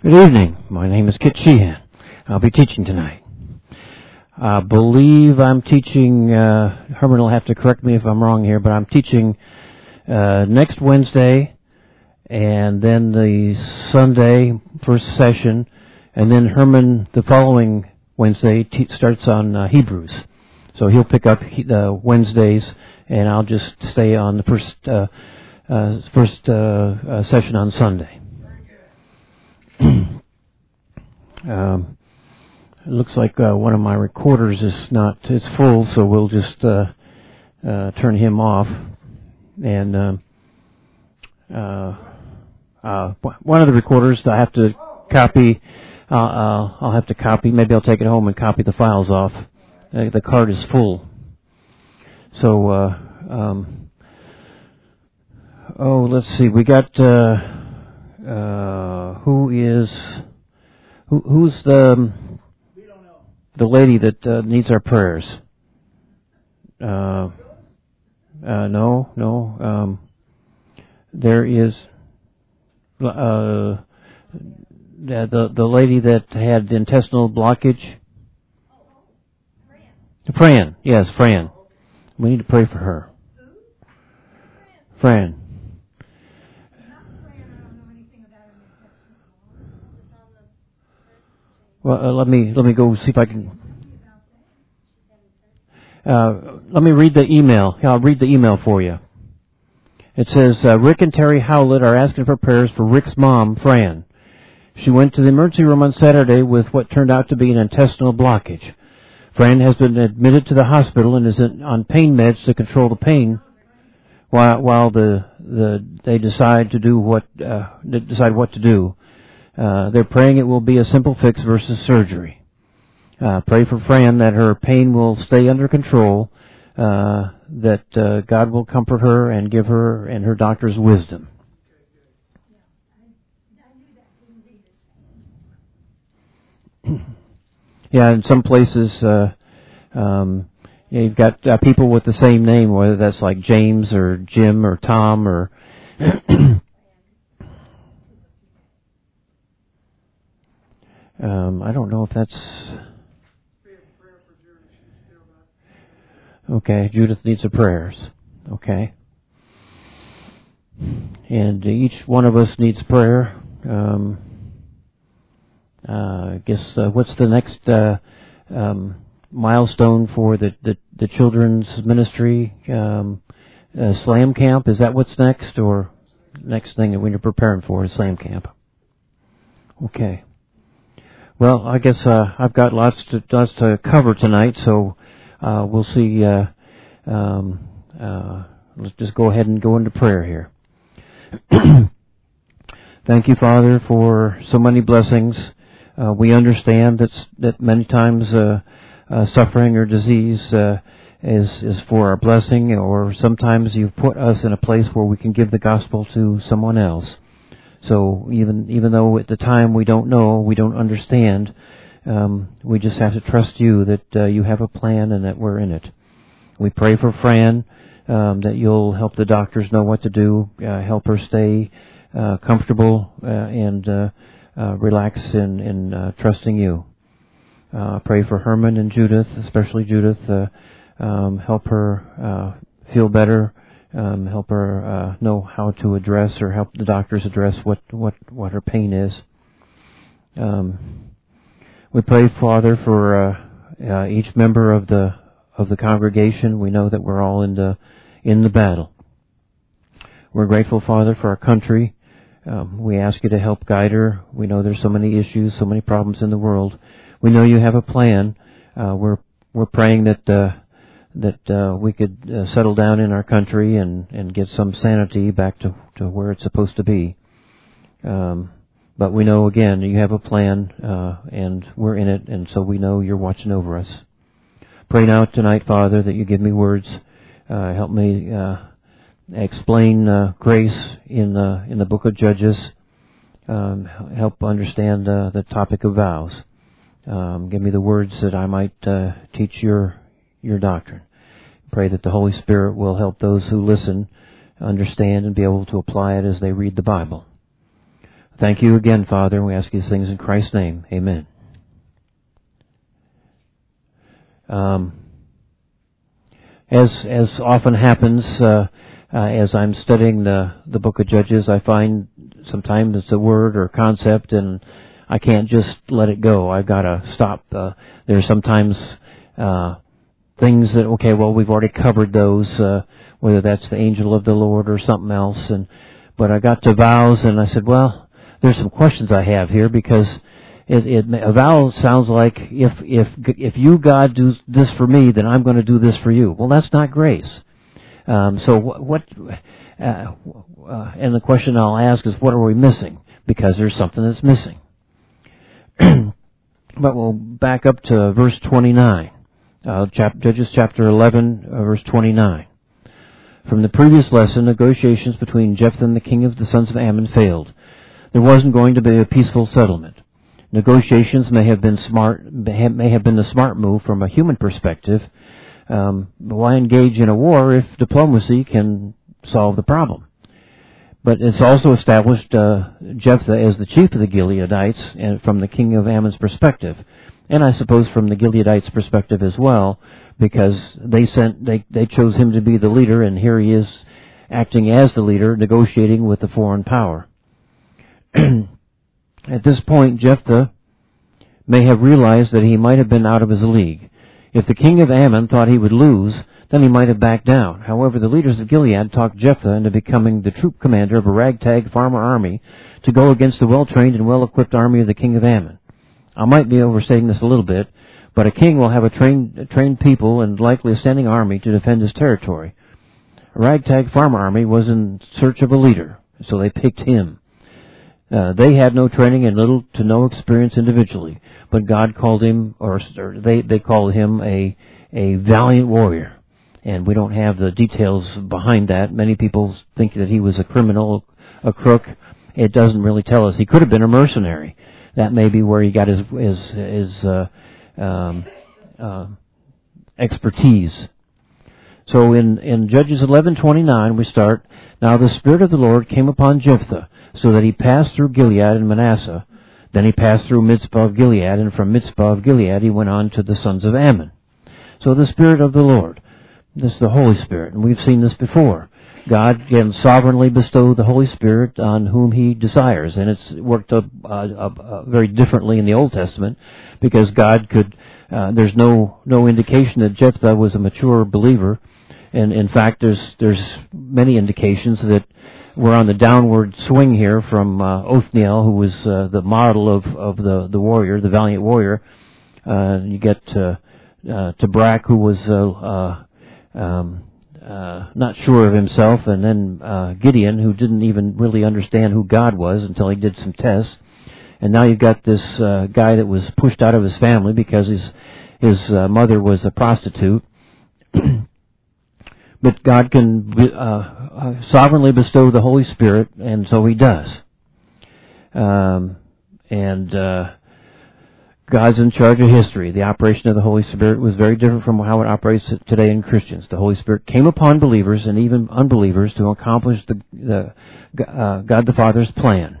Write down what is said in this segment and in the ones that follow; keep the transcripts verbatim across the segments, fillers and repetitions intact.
Good evening. My name is Kit Sheehan. I'll be teaching tonight. I believe I'm teaching, uh, Herman will have to correct me if I'm wrong here, but I'm teaching uh, next Wednesday and then the Sunday first session, and then Herman the following Wednesday te- starts on uh, Hebrews. So he'll pick up the uh, Wednesdays, and I'll just stay on the first uh, uh, first uh, uh, session on Sunday. um, it looks like uh, one of my recorders is not, it's full, so we'll just uh, uh, turn him off. And uh, uh, uh, one of the recorders I have to copy, uh, uh, I'll have to copy, maybe I'll take it home and copy the files off. Uh, the card is full. So, uh, um, oh, let's see, we got, uh, uh, who is... Who, who's the we don't know. the lady that uh, needs our prayers? Uh, uh, no, no. Um, there is uh, the, the the lady that had intestinal blockage. Fran. Fran, yes, Fran. We need to pray for her. Who? Fran. Well, uh, let me let me go see if I can. Uh, let me read the email. I'll read the email for you. It says, uh, Rick and Terry Howlett are asking for prayers for Rick's mom, Fran. She went to the emergency room on Saturday with what turned out to be an intestinal blockage. Fran has been admitted to the hospital and is on pain meds to control the pain, while while the the they decide to do what uh, decide what to do. Uh, they're praying it will be a simple fix versus surgery. Uh, pray for Fran that her pain will stay under control, uh, that uh, God will comfort her and give her and her doctor's wisdom. Yeah, in some places, uh, um, you've got uh, people with the same name, whether that's like James or Jim or Tom or... Um, I don't know if that's... Okay, Judith needs her prayers. Okay. And each one of us needs prayer. Um, uh, I guess, uh, what's the next uh, um, milestone for the, the, the children's ministry? Um, uh, Slam Camp, is that what's next? Or next thing that we're preparing for is Slam Camp? Okay. Well, I guess uh, I've got lots to lots to cover tonight, so uh, we'll see. Uh, um, uh, let's just go ahead and go into prayer here. Thank you, Father, for so many blessings. Uh, we understand that that many times uh, uh, suffering or disease uh, is is for our blessing, or sometimes you've put us in a place where we can give the gospel to someone else. So even even though at the time we don't know, we don't understand, um, we just have to trust you that uh, you have a plan and that we're in it. We pray for Fran, um, that you'll help the doctors know what to do, uh, help her stay uh, comfortable uh, and uh, uh, relax in, in uh, trusting you. Uh, pray for Herman and Judith, especially Judith. Uh, um, help her uh, feel better. Um, help her uh, know how to address, or help the doctors address what, what, what her pain is. Um, we pray, Father, for uh, uh, each member of the of the congregation. We know that we're all in the in the battle. We're grateful, Father, for our country. Um, we ask you to help guide her. We know there's so many issues, so many problems in the world. We know you have a plan. Uh, we're we're praying that. Uh, that uh, we could uh, settle down in our country and, and get some sanity back to, to where it's supposed to be. Um, but we know, again, you have a plan, uh, and we're in it, and so we know you're watching over us. Pray now tonight, Father, that you give me words. Uh, help me uh, explain uh, grace in the, in the book of Judges. Um, help understand uh, the topic of vows. Um, give me the words that I might uh, teach your your doctrine. Pray that the Holy Spirit will help those who listen understand and be able to apply it as they read the Bible. Thank you again, Father, and we ask these things in Christ's name. Amen. Um, as as often happens, uh, uh, as I'm studying the the book of Judges, I find sometimes it's a word or concept, and I can't just let it go. I've got to stop. Uh, there's sometimes uh, things that, okay, well, we've already covered those, uh, whether that's the angel of the Lord or something else. And but I got to vows, and I said, well, there's some questions I have here, because it, it a vow sounds like if if if you, God, do this for me, then I'm going to do this for you. Well, that's not grace. Um, so what? what uh, uh, and the question I'll ask is, what are we missing? Because there's something that's missing. But we'll back up to verse twenty-nine, uh, chap- Judges chapter eleven, uh, verse twenty-nine. From the previous lesson, negotiations between Jephthah and the king of the sons of Ammon failed. There wasn't going to be a peaceful settlement. Negotiations may have been smart, may have been the smart move from a human perspective. Um, but why engage in a war if diplomacy can solve the problem? But it's also established uh, Jephthah as the chief of the Gileadites, and from the king of Ammon's perspective, and I suppose from the Gileadites' perspective as well, because they sent they they chose him to be the leader, and here he is acting as the leader, negotiating with the foreign power. At this point, Jephthah may have realized that he might have been out of his league. If the king of Ammon thought he would lose, then he might have backed down. However, the leaders of Gilead talked Jephthah into becoming the troop commander of a ragtag farmer army to go against the well-trained and well-equipped army of the king of Ammon. I might be overstating this a little bit, but a king will have a trained, trained people and likely a standing army to defend his territory. A ragtag farmer army was in search of a leader, so they picked him. Uh, they had no training and little to no experience individually, but God called him, or, or they, they called him a, a valiant warrior. And we don't have the details behind that. Many people think that he was a criminal, a crook. It doesn't really tell us. He could have been a mercenary. That may be where he got his his, his uh, um, uh, expertise. So in, in Judges eleven twenty-nine we start, Now the Spirit of the Lord came upon Jephthah, so that he passed through Gilead and Manasseh. Then he passed through Mizpah of Gilead, and from Mizpah of Gilead he went on to the sons of Ammon. So the Spirit of the Lord. This is the Holy Spirit, and we've seen this before. God can sovereignly bestow the Holy Spirit on whom He desires, and it's worked up, uh, uh, uh, very differently in the Old Testament, because God could. Uh, there's no no indication that Jephthah was a mature believer, and in fact, there's there's many indications that we're on the downward swing here from uh, Othniel, who was uh, the model of of the the warrior, the valiant warrior. Uh, you get uh, uh, Tabrak, who was. Uh, uh, Um, uh, not sure of himself, and then uh, Gideon, who didn't even really understand who God was until he did some tests. And now you've got this uh, guy that was pushed out of his family because his his uh, mother was a prostitute. But God can uh, uh, sovereignly bestow the Holy Spirit, and so He does. Um, and uh, God's in charge of history. The operation of the Holy Spirit was very different from how it operates today in Christians. The Holy Spirit came upon believers and even unbelievers to accomplish the, the uh, God the Father's plan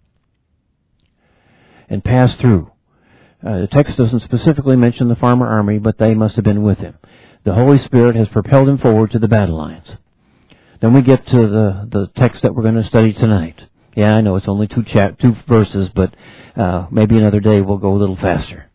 and pass through. Uh, the text doesn't specifically mention the farmer army, but they must have been with him. The Holy Spirit has propelled him forward to the battle lines. Then we get to the, the text that we're going to study tonight. Yeah, I know it's only two chap- two verses, but uh, maybe another day we'll go a little faster.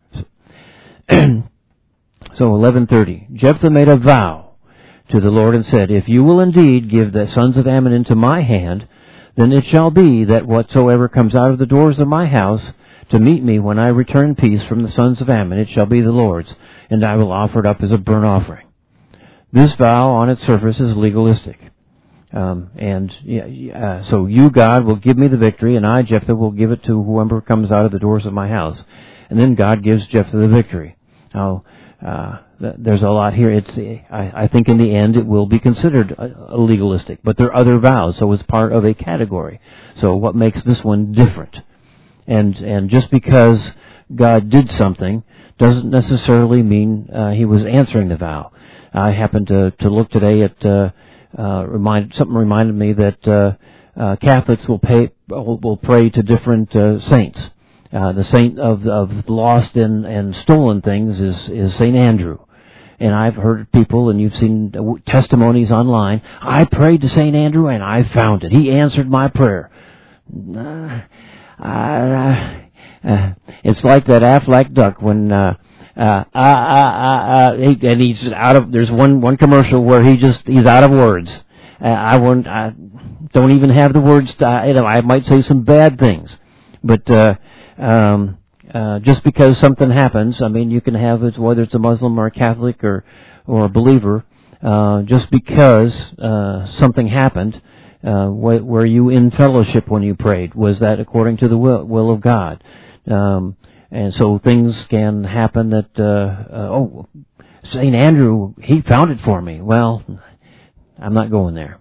So eleven thirty. Jephthah made a vow to the Lord and said, If you will indeed give the sons of Ammon into my hand, then it shall be that whatsoever comes out of the doors of my house to meet me when I return peace from the sons of Ammon, it shall be the Lord's, and I will offer it up as a burnt offering. This vow on its surface is legalistic. Um, and uh, so you, God, will give me the victory, and I, Jephthah, will give it to whoever comes out of the doors of my house. And then God gives Jephthah the victory. Now, uh, th- there's a lot here. It's I, I think in the end it will be considered a, a legalistic, but there are other vows, so it's part of a category. So what makes this one different? And and just because God did something doesn't necessarily mean uh, He was answering the vow. I happened to, to look today at... Uh, Uh, remind, something reminded me that uh, uh, Catholics will pay will, will pray to different uh, saints. Uh, the saint of of lost and, and stolen things is is Saint Andrew. And I've heard people, and you've seen testimonies online, I prayed to Saint Andrew and I found it. He answered my prayer. Uh, uh, uh, it's like that Aflac duck when, uh, uh, uh, uh, uh, he, and he's just out of, there's one, one commercial where he just, he's out of words. Uh, I won't, I don't even have the words to, you know, I might say some bad things. But, uh, um, Uh, just because something happens, I mean, you can have it, whether it's a Muslim or a Catholic or, or a believer, uh, just because, uh, something happened, uh, wh- were you in fellowship when you prayed? Was that according to the will, will of God? Um, and so things can happen that, uh, uh, oh, Saint Andrew, he found it for me. Well, I'm not going there.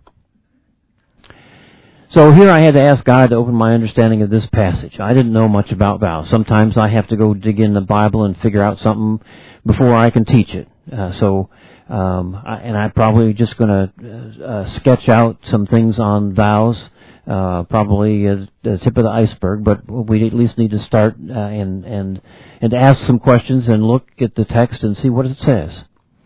So here I had to ask God to open my understanding of this passage. I didn't know much about vows. Sometimes I have to go dig in the Bible and figure out something before I can teach it. Uh, so, um, I, and I'm probably just going to uh, uh, sketch out some things on vows, uh, probably as the tip of the iceberg. But we at least need to start uh, and and and ask some questions and look at the text and see what it says.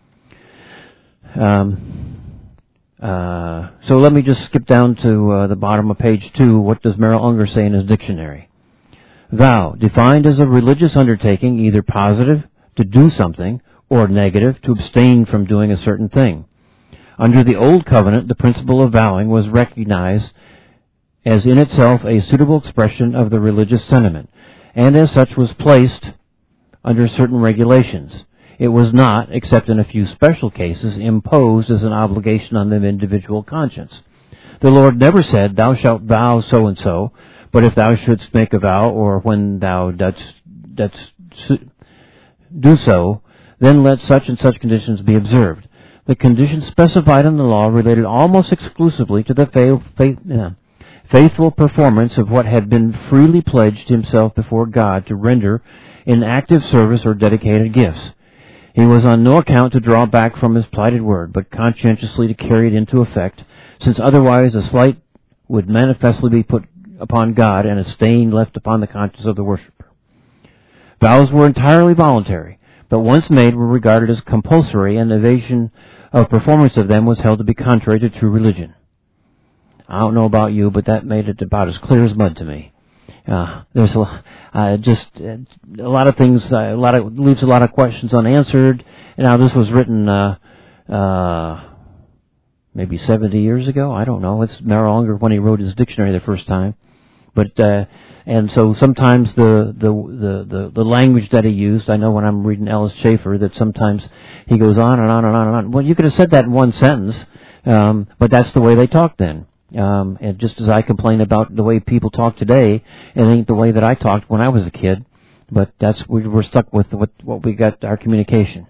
Um. Uh, so let me just skip down to uh, the bottom of page two. What does Merrill Unger say in his dictionary? Vow, defined as a religious undertaking, either positive, to do something, or negative, to abstain from doing a certain thing. Under the Old Covenant, the principle of vowing was recognized as in itself a suitable expression of the religious sentiment, and as such was placed under certain regulations. It was not, except in a few special cases, imposed as an obligation on the individual conscience. The Lord never said, thou shalt vow so-and-so, but if thou shouldst make a vow, or when thou dost, dost do so, then let such and such conditions be observed. The conditions specified in the law related almost exclusively to the faith, faith, uh, faithful performance of what had been freely pledged himself before God to render in active service or dedicated gifts. He was on no account to draw back from his plighted word, but conscientiously to carry it into effect, since otherwise a slight would manifestly be put upon God and a stain left upon the conscience of the worshipper. Vows were entirely voluntary, but once made were regarded as compulsory, and evasion of performance of them was held to be contrary to true religion. I don't know about you, but that made it about as clear as mud to me. Uh, there's a, uh, just uh, a lot of things, uh, a lot of, leaves a lot of questions unanswered. And now this was written, uh, uh, maybe seventy years ago. I don't know. It's Merrill Unger when he wrote his dictionary the first time. But, uh, and so sometimes the, the, the, the, the language that he used, I know when I'm reading Ellis Schaefer that sometimes he goes on and on and on and on. Well, you could have said that in one sentence, um, but that's the way they talk then. Um, and just as I complain about the way people talk today, it ain't the way that I talked when I was a kid. But that's we, we're stuck with what, what we got our communication.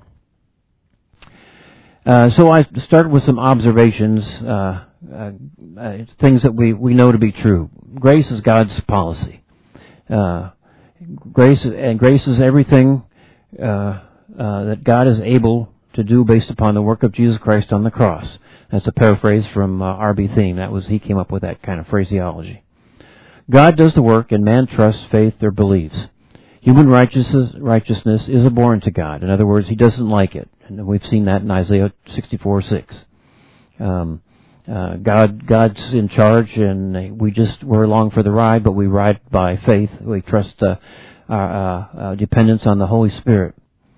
Uh, so I started with some observations, uh, uh, uh, things that we, we know to be true. Grace is God's policy. Uh, grace and grace is everything uh, uh, that God is able to do based upon the work of Jesus Christ on the cross. That's a paraphrase from uh, R B Theme. That was he came up with that kind of phraseology. God does the work, and man trusts, faith, or believes. Human righteousness, righteousness is abhorrent to God. In other words, He doesn't like it, and we've seen that in Isaiah sixty-four six. Um, uh, God, God's in charge, and we just we're along for the ride, but we ride by faith. We trust uh, our uh, uh, dependence on the Holy Spirit.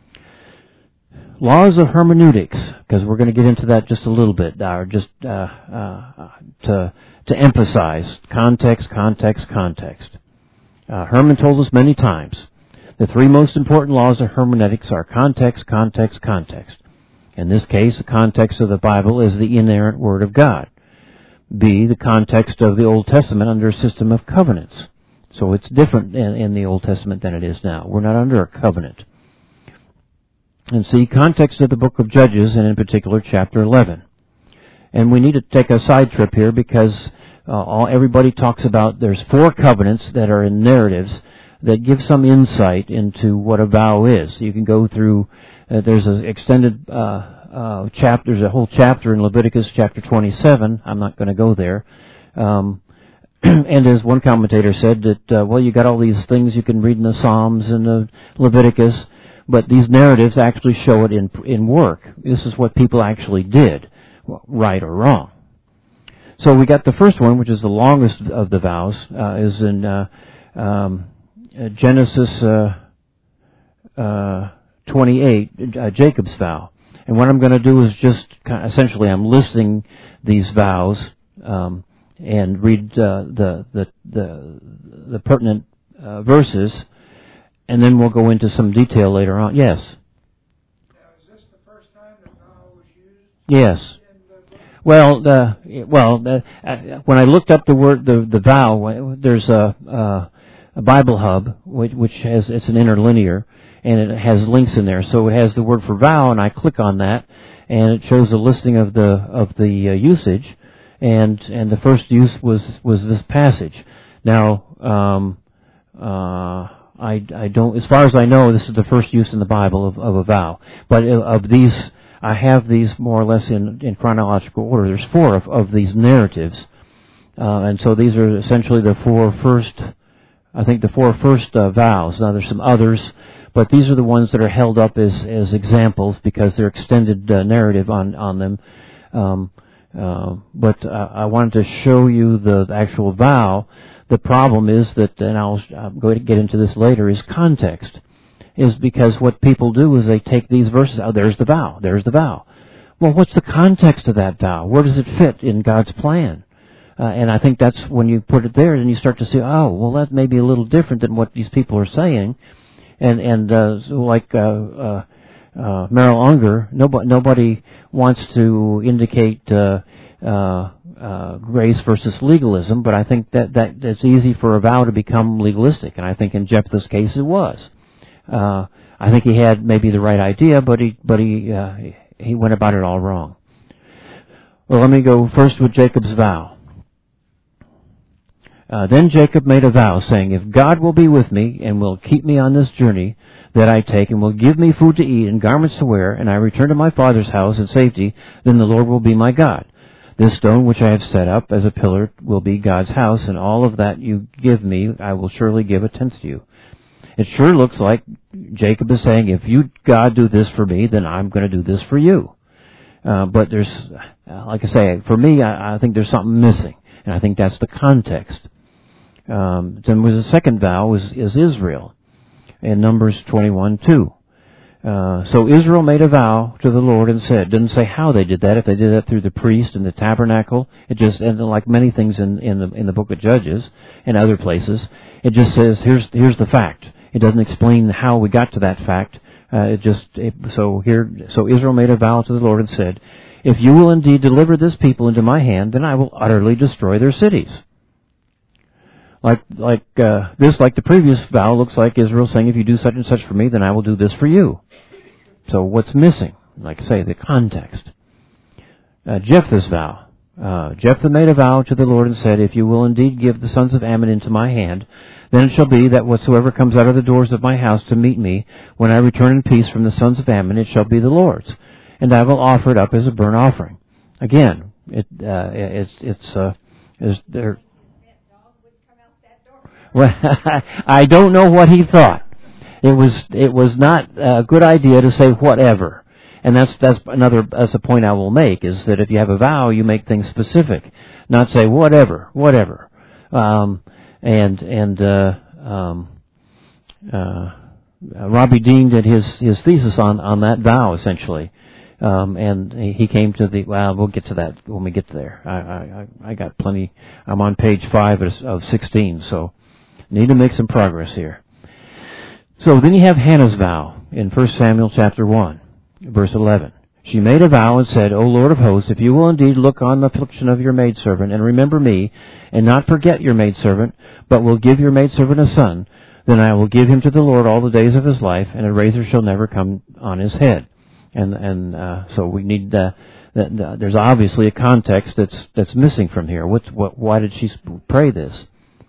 Laws of hermeneutics, because we're going to get into that just a little bit, or just uh, uh, to to emphasize context, context, context. Uh, Herman told us many times the three most important laws of hermeneutics are context, context, context. In this case, the context of the Bible is the inerrant Word of God. B, the context of the Old Testament under a system of covenants. So it's different in, in the Old Testament than it is now. We're not under a covenant. And see, context of the book of Judges, and in particular chapter eleven. And we need to take a side trip here because uh, all everybody talks about there's four covenants that are in narratives that give some insight into what a vow is. You can go through, uh, there's an extended uh, uh, chapter, there's a whole chapter in Leviticus chapter twenty-seven. I'm not going to go there. Um, and as one commentator said, that, uh, well, you got all these things you can read in the Psalms and the Leviticus, but these narratives actually show it in in work. This is what people actually did, right or wrong. So we got the first one, which is the longest of the vows, uh, is in uh, um, Genesis uh, uh, twenty-eight, uh, Jacob's vow. And what I'm going to do is just kind of, essentially I'm listing these vows um, and read uh, the, the the the pertinent uh, verses, and then we'll go into some detail later on. Yes. Now, is this the first time the vow was used? Yes. Well, uh, well, uh, when I looked up the word the the vow, there's a, uh, a Bible Hub which, which has it's an interlinear. And it has links in there, so it has the word for vow, and I click on that, and it shows a listing of the of the uh, usage, and and the first use was was this passage. Now, um, uh, I I don't, as far as I know, this is the first use in the Bible of, of a vow. But of these, I have these more or less in in chronological order. There's four of, of these narratives, uh, and so these are essentially the four first. I think the four first uh, vows. Now there's some others. But these are the ones that are held up as, as examples because they're extended uh, narrative on, on them. Um, uh, but uh, I wanted to show you the, the actual vow. The problem is that, and I'll, I'm going to get into this later, is context. Is because what people do is they take these verses, oh, there's the vow, there's the vow. Well, what's the context of that vow? Where does it fit in God's plan? Uh, and I think that's when you put it there, then you start to see, oh, well, that may be a little different than what these people are saying. And and uh, so like uh, uh, uh, Merrill Unger, nobody nobody wants to indicate uh, uh, uh, grace versus legalism, but I think that that it's easy for a vow to become legalistic, and I think in Jephthah's case it was. Uh, I think he had maybe the right idea, but he but he uh, he went about it all wrong. Well, let me go first with Jacob's vow. Uh, then Jacob made a vow, saying, if God will be with me, and will keep me on this journey that I take, and will give me food to eat and garments to wear, and I return to my father's house in safety, then the Lord will be my God. This stone which I have set up as a pillar will be God's house, and all of that you give me, I will surely give a tenth to you. It sure looks like Jacob is saying, if you, God, do this for me, then I'm going to do this for you. Uh, but there's, like I say, for me, I, I think there's something missing, and I think that's the context. Um, then was the second vow is, is Israel in Numbers twenty-one two. Uh, so Israel made a vow to the Lord and said, doesn't say how they did that, if they did that through the priest and the tabernacle. It just, and like many things in, in the in the book of Judges and other places, it just says, here's here's the fact. It doesn't explain how we got to that fact. Uh, it just, it, so here, so Israel made a vow to the Lord and said, if you will indeed deliver this people into my hand, then I will utterly destroy their cities. Like like uh, this, like the previous vow, looks like Israel saying, if you do such and such for me, then I will do this for you. So what's missing? Like I say, the context. Uh, Jephthah's vow. Uh, Jephthah made a vow to the Lord and said, if you will indeed give the sons of Ammon into my hand, then it shall be that whatsoever comes out of the doors of my house to meet me, when I return in peace from the sons of Ammon, it shall be the Lord's, and I will offer it up as a burnt offering. Again, it uh, it's it's uh, is there. Well, I don't know what he thought. It was it was not a good idea to say whatever, and that's that's another that's a point I will make, is that if you have a vow, you make things specific, not say whatever, whatever. Um, and and uh, um, uh, Robbie Dean did his his thesis on on that vow essentially, um, and he came to the well. We'll get to that when we get there. I I, I got plenty. I'm on page five of, of sixteen, so. Need to make some progress here. So then you have Hannah's vow in First Samuel chapter one, verse eleven. She made a vow and said, O Lord of hosts, if you will indeed look on the affliction of your maidservant and remember me, and not forget your maidservant, but will give your maidservant a son, then I will give him to the Lord all the days of his life, and a razor shall never come on his head. And and uh, so we need uh, that, uh, there's obviously a context that's that's missing from here. What's what? Why did she pray this?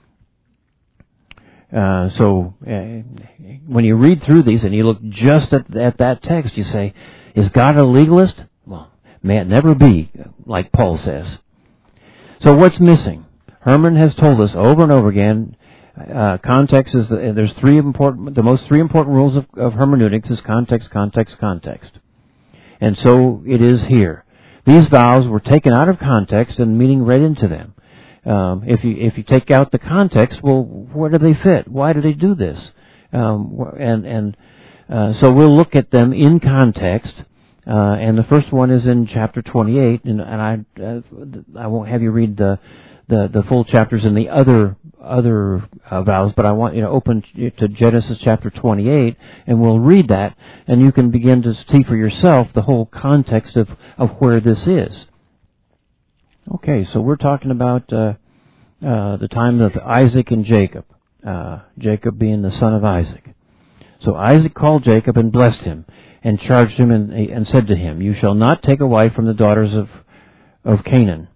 Uh, so uh, when you read through these and you look just at, at that text, you say, is God a legalist? Well, may it never be, like Paul says. So what's missing? Herman has told us over and over again, uh, context is, the, there's three important, the most three important rules of, of hermeneutics is context, context, context. And so it is here. These vows were taken out of context and meaning read into them. Um, if you if you take out the context, well, where do they fit? Why do they do this? Um, and and uh, so we'll look at them in context. Uh, and the first one is in chapter twenty-eight, and, and I uh, I won't have you read the the, the full chapters in the other other uh, vows, but I want you to open to Genesis chapter twenty-eight, and we'll read that, and you can begin to see for yourself the whole context of, of where this is. Okay, so we're talking about uh, uh, the time of Isaac and Jacob, uh, Jacob being the son of Isaac. So Isaac called Jacob and blessed him, and charged him and, and said to him, "You shall not take a wife from the daughters of of Canaan."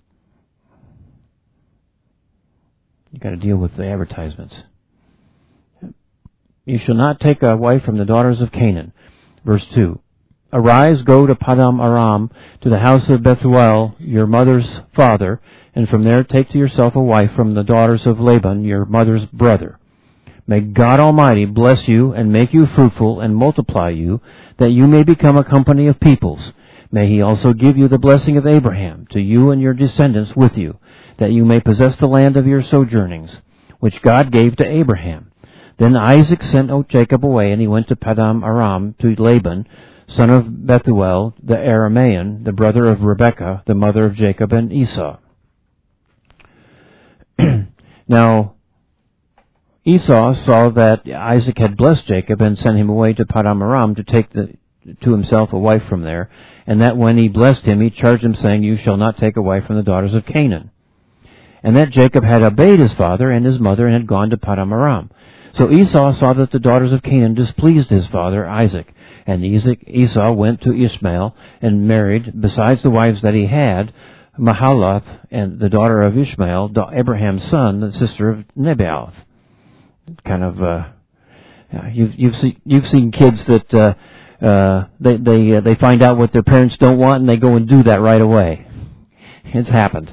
You got to deal with the advertisements. "You shall not take a wife from the daughters of Canaan." Verse two. "Arise, go to Padam Aram, to the house of Bethuel, your mother's father, and from there take to yourself a wife from the daughters of Laban, your mother's brother. May God Almighty bless you and make you fruitful and multiply you, that you may become a company of peoples. May He also give you the blessing of Abraham, to you and your descendants with you, that you may possess the land of your sojournings, which God gave to Abraham." Then Isaac sent Jacob away, and he went to Padam Aram to Laban, son of Bethuel, the Aramean, the brother of Rebekah, the mother of Jacob and Esau. Now, Esau saw that Isaac had blessed Jacob and sent him away to Padam Aram to take the, to himself a wife from there, and that when he blessed him, he charged him, saying, "You shall not take a wife from the daughters of Canaan." And that Jacob had obeyed his father and his mother and had gone to Padam Aram. So Esau saw that the daughters of Canaan displeased his father Isaac. And Esau went to Ishmael and married, besides the wives that he had, Mahalath, and the daughter of Ishmael, Abraham's son, the sister of Nebaioth. Kind of, uh, you've you've seen you've seen kids that uh, uh, they they uh, they find out what their parents don't want and they go and do that right away. It's happened.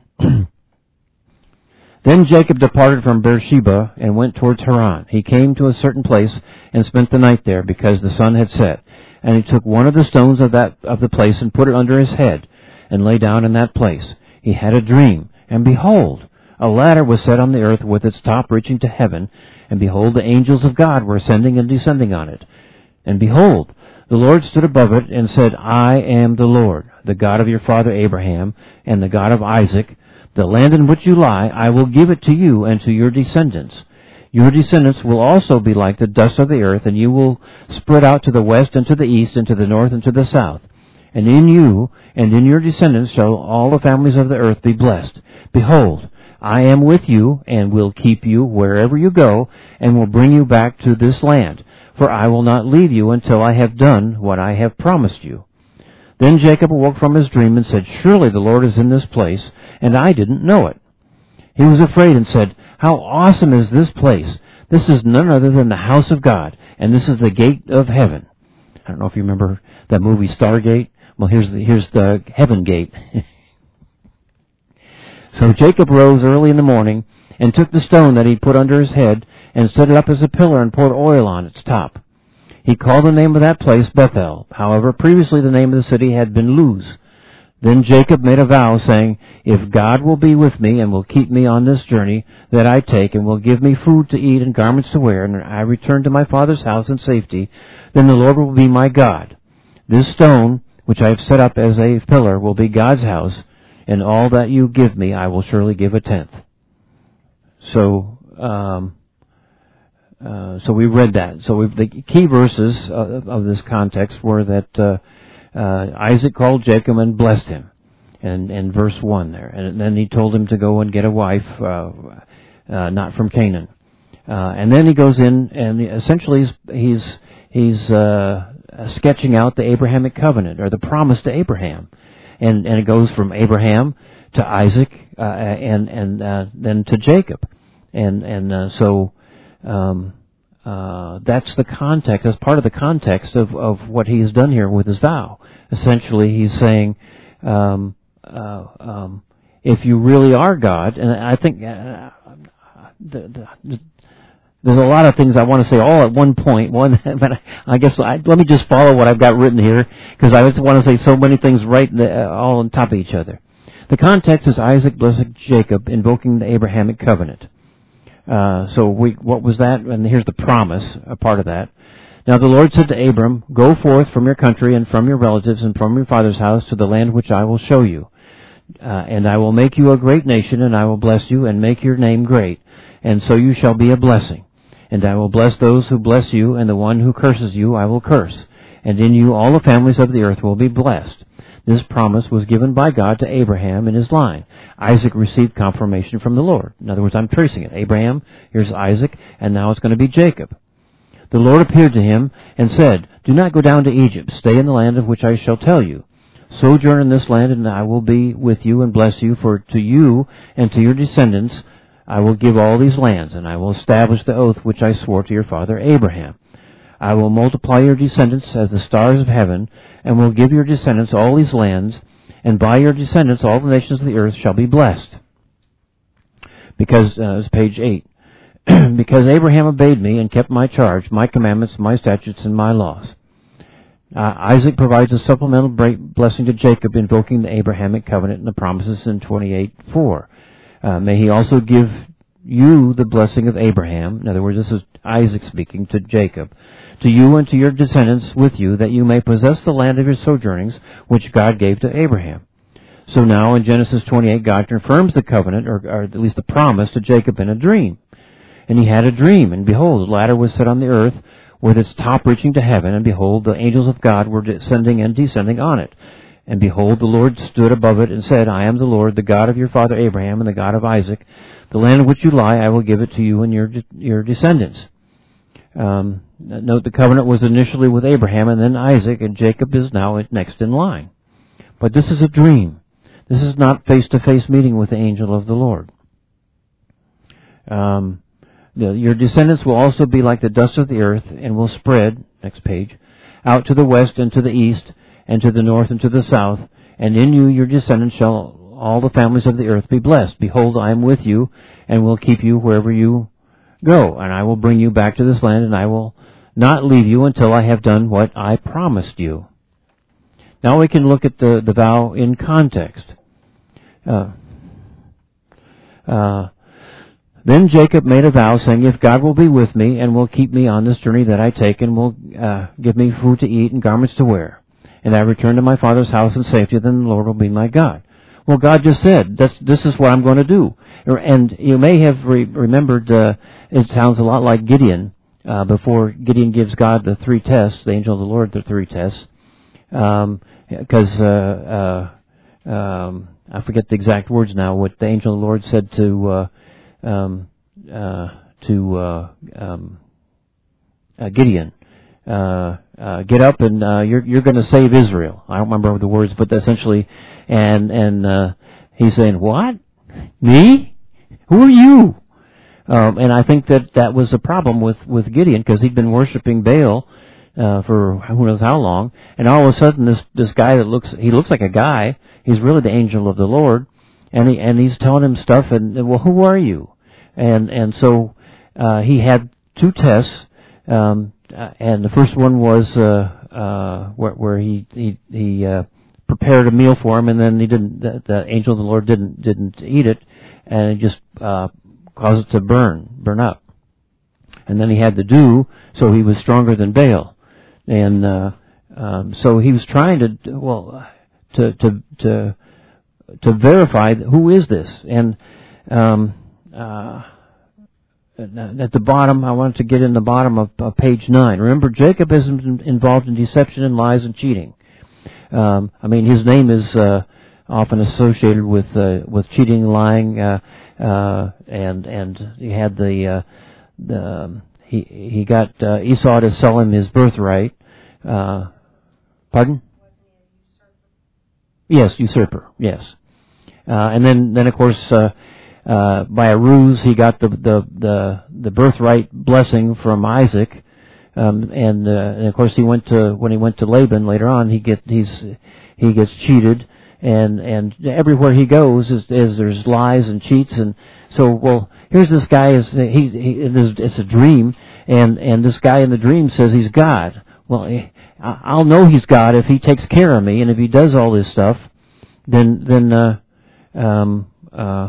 Then Jacob departed from Beersheba and went towards Haran. He came to a certain place and spent the night there, because the sun had set. And he took one of the stones of that of the place and put it under his head, and lay down in that place. He had a dream, and behold, a ladder was set on the earth with its top reaching to heaven, and behold, the angels of God were ascending and descending on it. And behold, the Lord stood above it and said, "I am the Lord, the God of your father Abraham, and the God of Isaac. The land in which you lie, I will give it to you and to your descendants. Your descendants will also be like the dust of the earth, and you will spread out to the west and to the east and to the north and to the south. And in you and in your descendants shall all the families of the earth be blessed. Behold, I am with you, and will keep you wherever you go, and will bring you back to this land. For I will not leave you until I have done what I have promised you." Then Jacob awoke from his dream and said, "Surely the Lord is in this place, and I didn't know it." He was afraid and said, "How awesome is this place! This is none other than the house of God, and this is the gate of heaven." I don't know if you remember that movie Stargate. Well, here's the, here's the heaven gate. So Jacob rose early in the morning and took the stone that he put under his head and set it up as a pillar and poured oil on its top. He called the name of that place Bethel. However, previously the name of the city had been Luz. Then Jacob made a vow, saying, "If God will be with me and will keep me on this journey that I take, and will give me food to eat and garments to wear, and I return to my father's house in safety, then the Lord will be my God. This stone, which I have set up as a pillar, will be God's house, and all that you give me I will surely give a tenth." So, um, uh, so we read that. So we've, the key verses of, of this context were that uh, uh, Isaac called Jacob and blessed him, and in verse one there. And then he told him to go and get a wife, uh, uh, not from Canaan. Uh, and then he goes in, and essentially he's he's, he's uh, sketching out the Abrahamic covenant, or the promise to Abraham. And, and it goes from Abraham to Isaac, uh, and and uh, then to Jacob, and and uh, so um, uh, that's the context. That's part of the context of, of what he's done here with his vow. Essentially, he's saying, um, uh, um, if you really are God, and I think uh, the, the, there's a lot of things I want to say all at one point. One, but I, I guess I, let me just follow what I've got written here, because I just want to say so many things right in the, uh, all on top of each other. The context is Isaac blessing Jacob, invoking the Abrahamic covenant. Uh, so we, what was that? And here's the promise, a part of that. Now the Lord said to Abram, "Go forth from your country and from your relatives and from your father's house to the land which I will show you. Uh, and I will make you a great nation, and I will bless you and make your name great. And so you shall be a blessing. And I will bless those who bless you, and the one who curses you I will curse. And in you all the families of the earth will be blessed." This promise was given by God to Abraham in his line. Isaac received confirmation from the Lord. In other words, I'm tracing it. Abraham, here's Isaac, and now it's going to be Jacob. The Lord appeared to him and said, "Do not go down to Egypt. Stay in the land of which I shall tell you. Sojourn in this land, and I will be with you and bless you. For to you and to your descendants I will give all these lands, and I will establish the oath which I swore to your father Abraham. I will multiply your descendants as the stars of heaven, and will give your descendants all these lands, and by your descendants all the nations of the earth shall be blessed." Because, uh, it's page eight. "Because Abraham obeyed me and kept my charge, my commandments, my statutes, and my laws." Uh, Isaac provides a supplemental blessing to Jacob, invoking the Abrahamic covenant and the promises in twenty-eight four. Uh, may he also give you the blessing of Abraham. In other words, this is Isaac speaking to Jacob. "To you and to your descendants with you, that you may possess the land of your sojournings, which God gave to Abraham." So now in Genesis twenty-eight, God confirms the covenant, or, or at least the promise, to Jacob in a dream. "And he had a dream, and behold, a ladder was set on the earth, with its top reaching to heaven, and behold, the angels of God were descending and descending on it. And behold, the Lord stood above it and said, I am the Lord, the God of your father Abraham and the God of Isaac. The land in which you lie, I will give it to you and your your descendants." Um, note the covenant was initially with Abraham and then Isaac, and Jacob is now next in line. But this is a dream. This is not face-to-face meeting with the angel of the Lord. Um, the, your descendants will also be like the dust of the earth, and will spread, next page, out to the west and to the east, and to the north and to the south, and in you your descendants shall all the families of the earth be blessed. Behold, I am with you, and will keep you wherever you go, and I will bring you back to this land, and I will not leave you until I have done what I promised you. Now we can look at the, the vow in context. Uh, uh, then Jacob made a vow, saying, "If God will be with me, and will keep me on this journey that I take, and will uh, give me food to eat and garments to wear, and I return to my father's house in safety, then the Lord will be my God." Well, God just said, That's, this is what I'm going to do. And you may have re- remembered, uh, it sounds a lot like Gideon, uh, before Gideon gives God the three tests, the angel of the Lord the three tests, because, um, uh, uh, um, I forget the exact words now, what the angel of the Lord said to, uh, um, uh, to, uh, um, uh, Gideon. Uh, uh, get up and, uh, you're, you're gonna save Israel. I don't remember the words, but essentially, and, and, uh, he's saying, what? Me? Who are you? Um, and I think that that was a problem with, with Gideon, because he'd been worshiping Baal, uh, for who knows how long, and all of a sudden this, this guy that looks, he looks like a guy, he's really the angel of the Lord, and he, and he's telling him stuff, and, well, who are you? And, and so, uh, he had two tests, um, Uh, and the first one was uh, uh, where, where he he, he uh, prepared a meal for him, and then he didn't. The, the angel of the Lord didn't didn't eat it, and it just uh, caused it to burn burn up. And then he had the dew, so he was stronger than Baal, and uh, um, so he was trying to well to to to to verify who is this, and um, uh, at the bottom, I wanted to get in the bottom of, of page nine. Remember, Jacob is involved in deception and lies and cheating. Um, I mean, his name is uh, often associated with uh, with cheating, lying, uh, uh, and and he had the uh, the um, he he got uh, Esau to sell him his birthright. Uh, pardon? Yes, usurper. Yes, uh, and then then of course. Uh, Uh, by a ruse, he got the the the, the birthright blessing from Isaac, um, and, uh, and of course he went to when he went to Laban later on. He get he's he gets cheated, and and everywhere he goes is, is there's lies and cheats, and so well here's this guy is he, he it's a dream, and and this guy in the dream says he's God. Well, I'll know he's God if he takes care of me, and if he does all this stuff, then then uh, um, uh,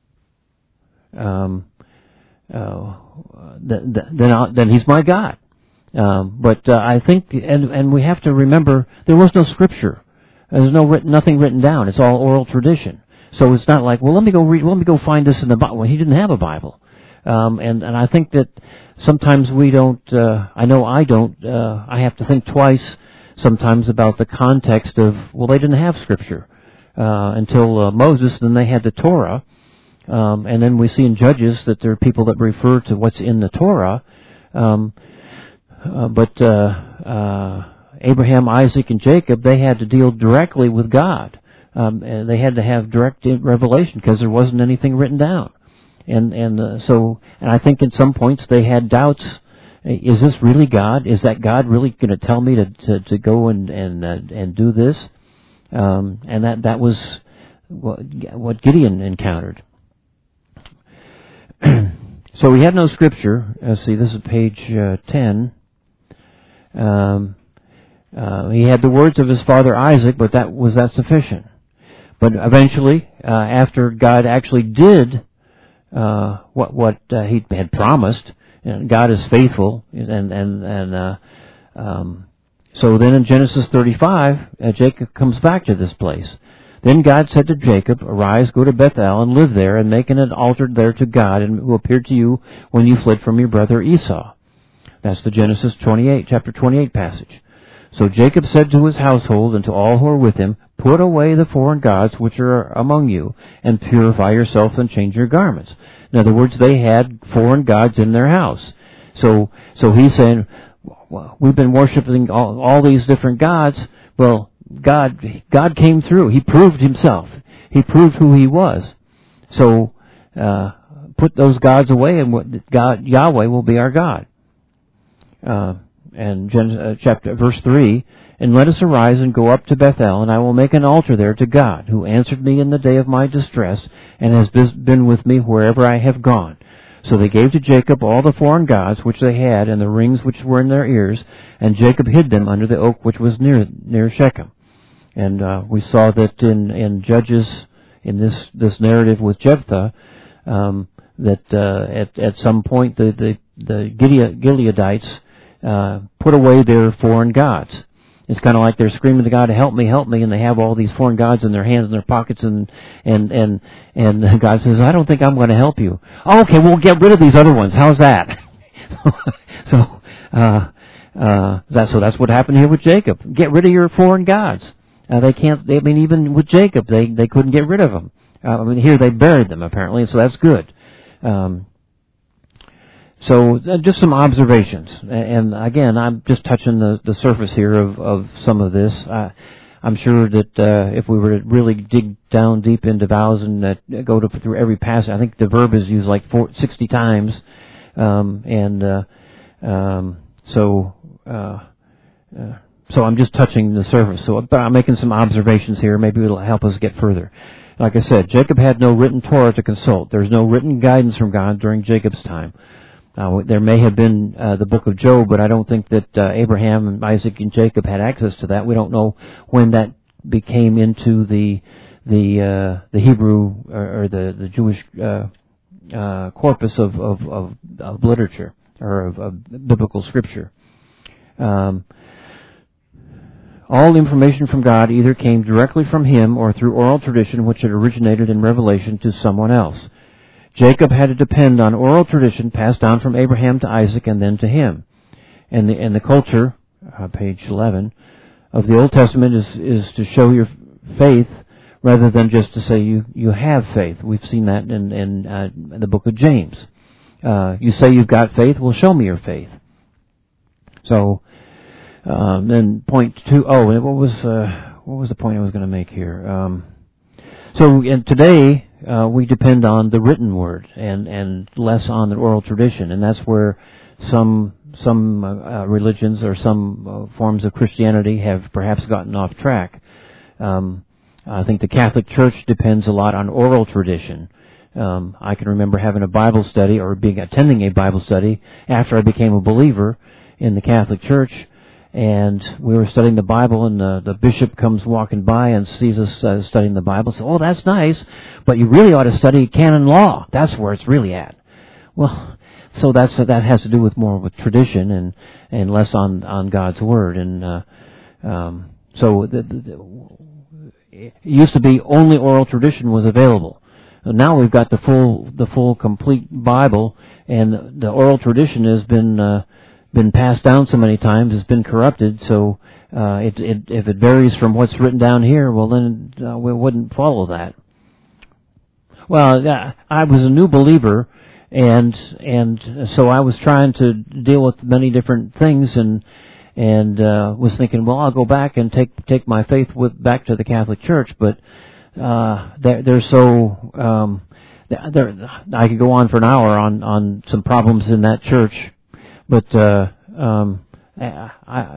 um, uh, then then, I'll, then he's my God. Um, but uh, I think, and and we have to remember, there was no scripture. There's no written, nothing written down. It's all oral tradition. So it's not like, well, let me go read, let me go find this in the Bible. Well, he didn't have a Bible, um, and and I think that sometimes we don't. Uh, I know I don't. Uh, I have to think twice sometimes about the context of, well, they didn't have scripture uh, until uh, Moses. Then they had the Torah, um, and then we see in Judges that there are people that refer to what's in the Torah. Um, Uh, but uh, uh, Abraham, Isaac, and Jacob, they had to deal directly with God. Um, and they had to have direct revelation because there wasn't anything written down. And and uh, so, and I think at some points they had doubts. Is this really God? Is that God really going to tell me to, to, to go and and uh, and do this? Um, and that that was what, what Gideon encountered. So we have no scripture. Uh, see, this is page uh, ten. Um, uh, he had the words of his father Isaac, but that was that sufficient? But eventually, uh, after God actually did uh, what what uh, he had promised, and God is faithful, and and and uh, um, so then in Genesis thirty-five, uh, Jacob comes back to this place. Then God said to Jacob, "Arise, go to Bethel, and live there, and make an altar there to God, and who appeared to you when you fled from your brother Esau." That's the Genesis twenty-eight, chapter twenty-eight passage. So Jacob said to his household and to all who are with him, "Put away the foreign gods which are among you, and purify yourself and change your garments." In other words, they had foreign gods in their house. So, so he's saying, well, we've been worshiping all, all these different gods. Well, God, God came through. He proved himself. He proved who he was. So, uh, put those gods away, and God, Yahweh, will be our God. Uh, and Genesis, uh, chapter verse three, "And let us arise and go up to Bethel, and I will make an altar there to God, who answered me in the day of my distress, and has been with me wherever I have gone." So they gave to Jacob all the foreign gods which they had, and the rings which were in their ears, and Jacob hid them under the oak which was near near Shechem. And uh, we saw that in, in Judges, in this this narrative with Jephthah, um, that uh, at at some point the the, the Gilead, Gileadites Uh, put away their foreign gods. It's kind of like they're screaming to God to help me, help me, and they have all these foreign gods in their hands and their pockets, and and and and God says, "I don't think I'm going to help you." Oh, okay, we'll get rid of these other ones. How's that? so, uh, uh, that so that's what happened here with Jacob. Get rid of your foreign gods. Uh, they can't. They, I mean, even with Jacob, they they couldn't get rid of them. Uh, I mean, here they buried them apparently, so that's good. Um, So uh, just some observations, and again, I'm just touching the, the surface here of, of some of this. Uh, I'm sure that uh, if we were to really dig down deep into vows and uh, go to, through every passage, I think the verb is used like four, sixty times, um, and uh, um, so uh, uh, so I'm just touching the surface. So but I'm making some observations here. Maybe it'll help us get further. Like I said, Jacob had no written Torah to consult. There's no written guidance from God during Jacob's time. Uh, there may have been uh, the book of Job, but I don't think that uh, Abraham and Isaac and Jacob had access to that. We don't know when that became into the the uh, the Hebrew or, or the the Jewish uh, uh, corpus of, of, of, of literature or of, of biblical scripture. Um, all information from God either came directly from Him or through oral tradition, which had originated in revelation to someone else. Jacob had to depend on oral tradition passed down from Abraham to Isaac and then to him. And the, and the culture, uh, page eleven, of the Old Testament is, is to show your faith rather than just to say you, you have faith. We've seen that in, in, uh, in the book of James. Uh, you say you've got faith, well, show me your faith. So, um, then point two, oh, what was, uh, what was the point I was going to make here? Um, so in, today, Uh, we depend on the written word and, and less on the oral tradition, and that's where some some uh, religions or some uh, forms of Christianity have perhaps gotten off track. Um, I think the Catholic Church depends a lot on oral tradition. Um, I can remember having a Bible study or being attending a Bible study after I became a believer in the Catholic Church, and we were studying the Bible, and the, the bishop comes walking by and sees us uh, studying the Bible and says, "Oh, that's nice, but you really ought to study canon law. That's where it's really at." Well, so that's that has to do with more with tradition and, and less on, on God's Word. And uh, um, so the, the, the, it used to be only oral tradition was available. Now we've got the full the full complete Bible, and the oral tradition has been uh, been passed down so many times, it's been corrupted. So uh, it, it, if it varies from what's written down here, well then uh, we wouldn't follow that. Well, uh, I was a new believer, and and so I was trying to deal with many different things, and and uh, was thinking, well, I'll go back and take take my faith with back to the Catholic Church, but uh, they're, they're so um, they're, I could go on for an hour on on some problems in that church. But uh, um, I,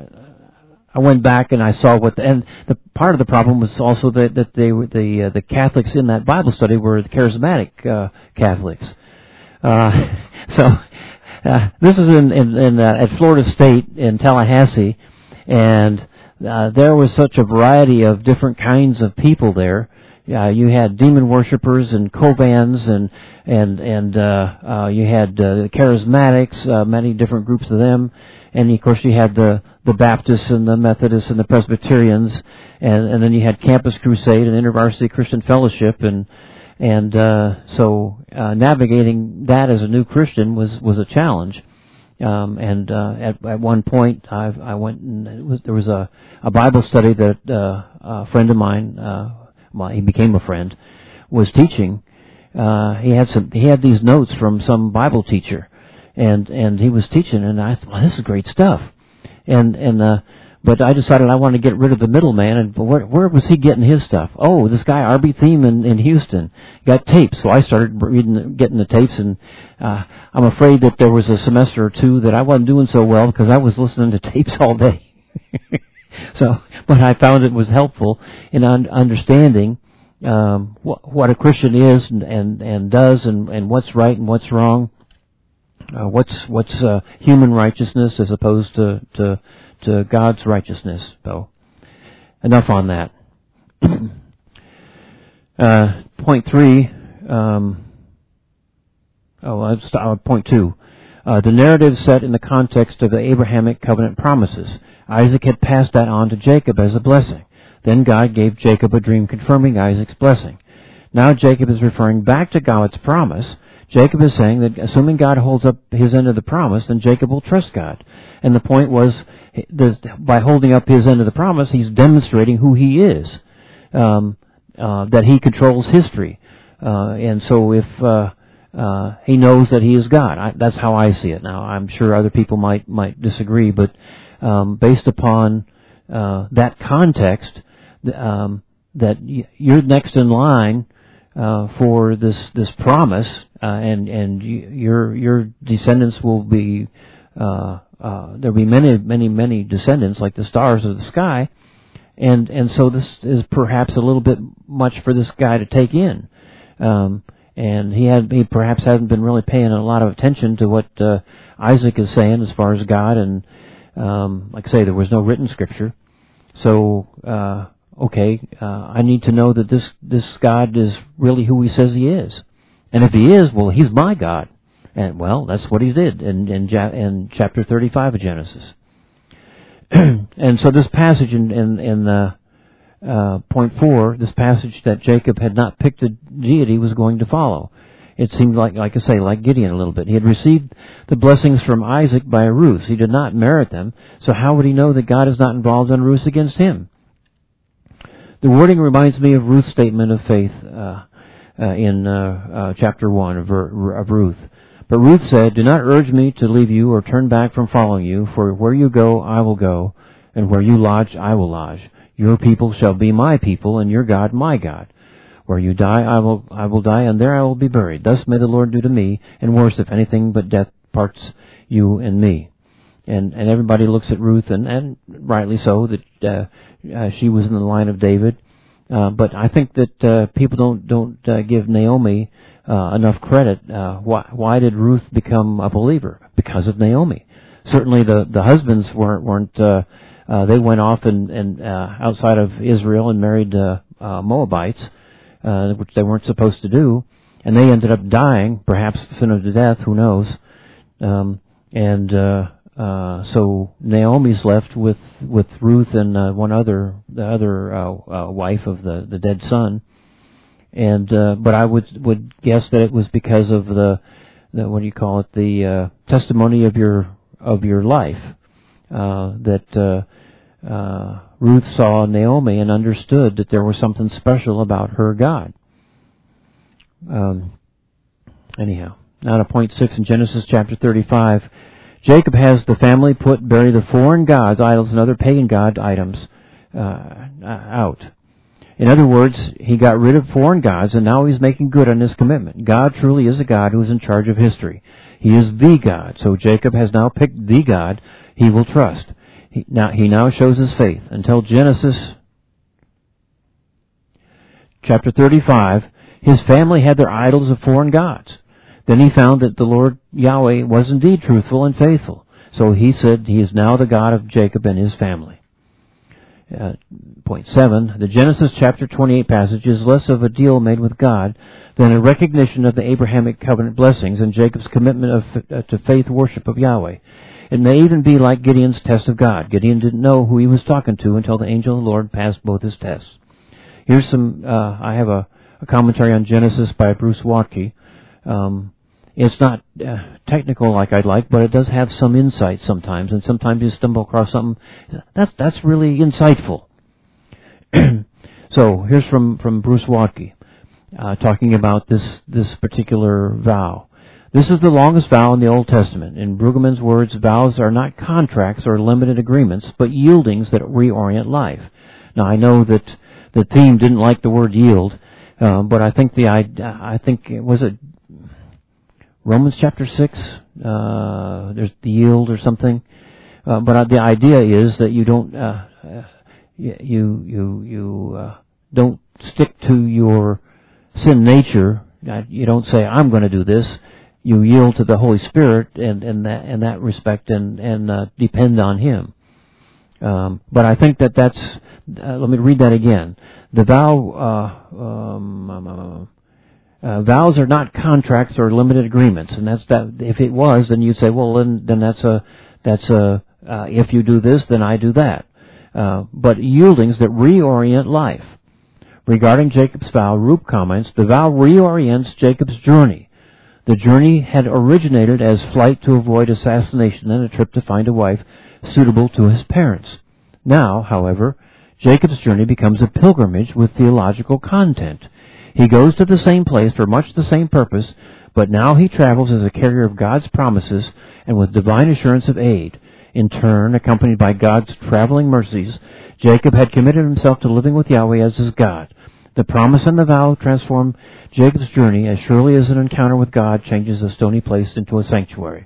I went back and I saw what the, and the part of the problem was also that that they were the uh, the Catholics in that Bible study were the charismatic uh, Catholics. Uh, so uh, this is in, in, in uh, at Florida State in Tallahassee, and uh, there was such a variety of different kinds of people there. Uh, you had demon worshippers and covans, and and and uh, uh, you had uh, charismatics, uh, many different groups of them, and of course you had the the Baptists and the Methodists and the Presbyterians, and and then you had Campus Crusade and InterVarsity Christian Fellowship, and and uh, so uh, navigating that as a new Christian was was a challenge. Um, and uh, at at one point I I went and it was, there was a a Bible study that uh, a friend of mine. Uh, Well, he became a friend, was teaching. Uh, he had some, he had these notes from some Bible teacher, and, and he was teaching, and I thought, well, this is great stuff. And, and, uh, but I decided I wanted to get rid of the middleman, and where, where was he getting his stuff? Oh, this guy, R B Thiem in, in Houston, got tapes. So I started reading, getting the tapes, and, uh, I'm afraid that there was a semester or two that I wasn't doing so well because I was listening to tapes all day. So, but I found it was helpful in un- understanding um, wh- what a Christian is and, and, and does, and, and what's right and what's wrong, uh, what's what's uh, human righteousness as opposed to, to to God's righteousness. So, enough on that. uh, point three. Um, oh, let's start, point two. Uh, the narrative set in the context of the Abrahamic covenant promises. Isaac had passed that on to Jacob as a blessing. Then God gave Jacob a dream confirming Isaac's blessing. Now Jacob is referring back to God's promise. Jacob is saying that assuming God holds up his end of the promise, then Jacob will trust God. And the point was, by holding up his end of the promise, he's demonstrating who he is, um, uh, that he controls history. Uh, and so if uh, uh, he knows that he is God, I, that's how I see it. Now, I'm sure other people might might disagree, but Um, based upon uh, that context, um, that y- you're next in line uh, for this this promise, uh, and and y- your your descendants will be uh, uh, there'll be many many many descendants like the stars of the sky, and and so this is perhaps a little bit much for this guy to take in, um, and he had he perhaps hasn't been really paying a lot of attention to what uh, Isaac is saying as far as God. And Um, like I say, there was no written scripture. So, uh, okay, uh, I need to know that this, this God is really who he says he is. And if he is, well, he's my God. And, well, that's what he did in, in, in chapter thirty-five of Genesis. And so this passage in, in, in uh, uh, point four, this passage that Jacob had not picked a deity was going to follow. It seemed like, like I say, like Gideon a little bit. He had received the blessings from Isaac by a ruse. He did not merit them, so how would he know that God is not involved in a ruse against him? The wording reminds me of Ruth's statement of faith uh, uh, in uh, uh, chapter one of, of Ruth. But Ruth said, "Do not urge me to leave you or turn back from following you, for where you go, I will go, and where you lodge, I will lodge. Your people shall be my people, and your God my God. Where you die, I will I will die, and there I will be buried. Thus may the Lord do to me, and worse, if anything but death parts you and me." And and everybody looks at Ruth, and, and rightly so, that uh, uh, she was in the line of David, Uh, but I think that uh, people don't don't uh, give Naomi uh, enough credit. Uh, why, why did Ruth become a believer? Because of Naomi. Certainly, the, the husbands weren't weren't. Uh, uh, they went off and, and uh, outside of Israel and married uh, uh, Moabites, uh, which they weren't supposed to do, and they ended up dying, perhaps the sin of the death. Who knows? Um, and uh, uh, so Naomi's left with with Ruth and uh, one other, the other uh, uh, wife of the, the dead son. And uh, but I would would guess that it was because of the, the what do you call it, the uh, testimony of your of your life, uh, that uh, uh, Ruth saw Naomi and understood that there was something special about her God. Um, anyhow, now to point six in Genesis chapter thirty-five, Jacob has the family put bury the foreign gods, idols, and other pagan god items uh, out. In other words, he got rid of foreign gods, and now he's making good on his commitment. God truly is a God who is in charge of history. He is the God. So Jacob has now picked the God he will trust. He now, he now shows his faith. Until Genesis chapter thirty-five, his family had their idols of foreign gods. Then he found that the Lord Yahweh was indeed truthful and faithful. So he said he is now the God of Jacob and his family. Uh, point seven, the Genesis chapter twenty-eight passage is less of a deal made with God than a recognition of the Abrahamic covenant blessings and Jacob's commitment of, uh, to faith worship of Yahweh. It may even be like Gideon's test of God. Gideon didn't know who he was talking to until the angel of the Lord passed both his tests. Here's some, uh, I have a, a commentary on Genesis by Bruce Watke. Um, It's not uh, technical like I'd like, but it does have some insight sometimes, and sometimes you stumble across something that's that's really insightful. So here's from, from Bruce Watke, uh, talking about this this particular vow. This is the longest vow in the Old Testament. In Brueggemann's words, vows are not contracts or limited agreements, but yieldings that reorient life. Now I know that the theme didn't like the word yield, uh, but I think the I, I think it was it. Romans chapter six, uh, there's the yield or something. Uh, but uh, the idea is that you don't, uh, uh, you, you, you, uh, don't stick to your sin nature. Uh, you don't say, I'm going to do this. You yield to the Holy Spirit and, and that, in that respect and, and, uh, depend on Him. Um, but I think that that's, uh, let me read that again. The vow, uh, um, um Uh, vows are not contracts or limited agreements, and that's that. If it was, then you'd say, well, then, then that's a that's a. Uh, if you do this, then I do that. Uh, but yieldings that reorient life. Regarding Jacob's vow, Roop comments, the vow reorients Jacob's journey. The journey had originated as flight to avoid assassination and a trip to find a wife suitable to his parents. Now, however, Jacob's journey becomes a pilgrimage with theological content. He goes to the same place for much the same purpose, but now he travels as a carrier of God's promises and with divine assurance of aid. In turn, accompanied by God's traveling mercies, Jacob had committed himself to living with Yahweh as his God. The promise and the vow transform Jacob's journey as surely as an encounter with God changes a stony place into a sanctuary.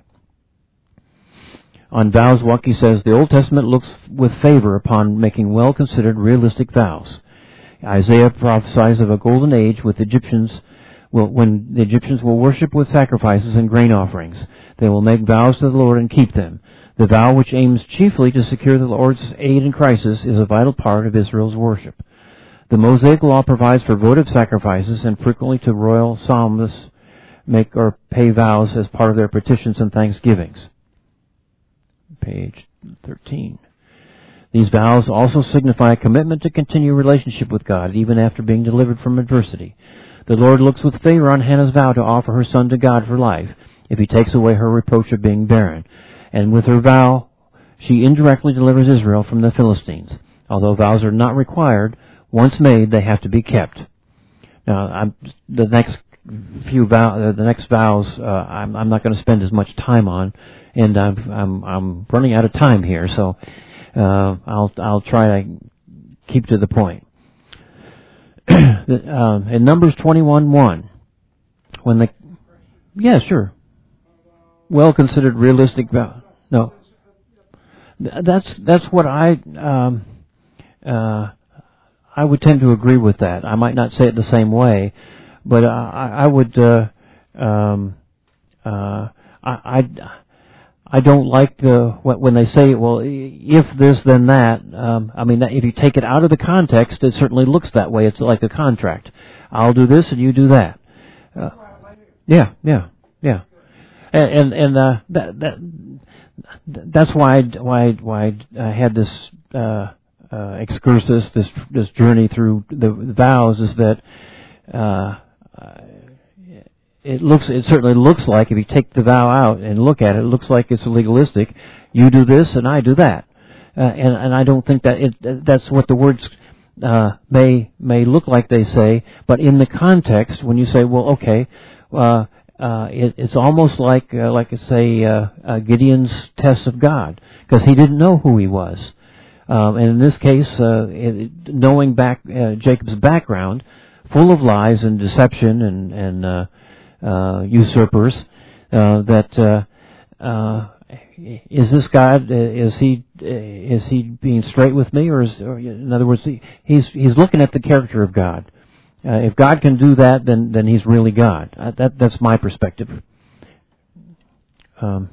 On vows, Watke says, the Old Testament looks with favor upon making well-considered, realistic vows. Isaiah prophesies of a golden age with Egyptians, will, when the Egyptians will worship with sacrifices and grain offerings. They will make vows to the Lord and keep them. The vow, which aims chiefly to secure the Lord's aid in crisis, is a vital part of Israel's worship. The Mosaic Law provides for votive sacrifices, and frequently to royal psalmists make or pay vows as part of their petitions and thanksgivings. Page thirteen. These vows also signify a commitment to continue relationship with God, even after being delivered from adversity. The Lord looks with favor on Hannah's vow to offer her son to God for life, if He takes away her reproach of being barren. And with her vow, she indirectly delivers Israel from the Philistines. Although vows are not required, once made, they have to be kept. Now, I'm, the next few vow, uh, the next vows, uh, I'm, I'm not going to spend as much time on, and I'm, I'm, I'm running out of time here, so uh, I'll, I'll try to keep to the point. uh, in Numbers twenty-one one, when the, yeah, sure, well considered realistic vow. No, that's that's what I um, uh, I would tend to agree with that. I might not say it the same way, but I, I would. Uh, um, uh, I, I I don't like the when they say, well, if this then that. Um, I mean, if you take it out of the context, it certainly looks that way. It's like a contract. I'll do this and you do that. Uh, yeah, yeah, yeah. And and, and uh, that that that's why I, why why I had this uh, uh, excursus, this this journey through the, the vows, is that. Uh, It looks. It certainly looks like, if you take the vow out and look at it, it looks like it's legalistic. You do this and I do that, uh, and and I don't think that it. That's what the words uh, may may look like they say, but in the context, when you say, well, okay, uh, uh, it, it's almost like uh, like say uh, uh, Gideon's test of God, because he didn't know who he was, um, and in this case, uh, it, knowing back uh, Jacob's background, full of lies and deception and and. Uh, Uh, usurpers, uh, that uh, uh, is this God? Uh, is he uh, is he being straight with me, or is, or in other words, he, he's he's looking at the character of God. Uh, if God can do that, then then he's really God. Uh, that that's my perspective. Um,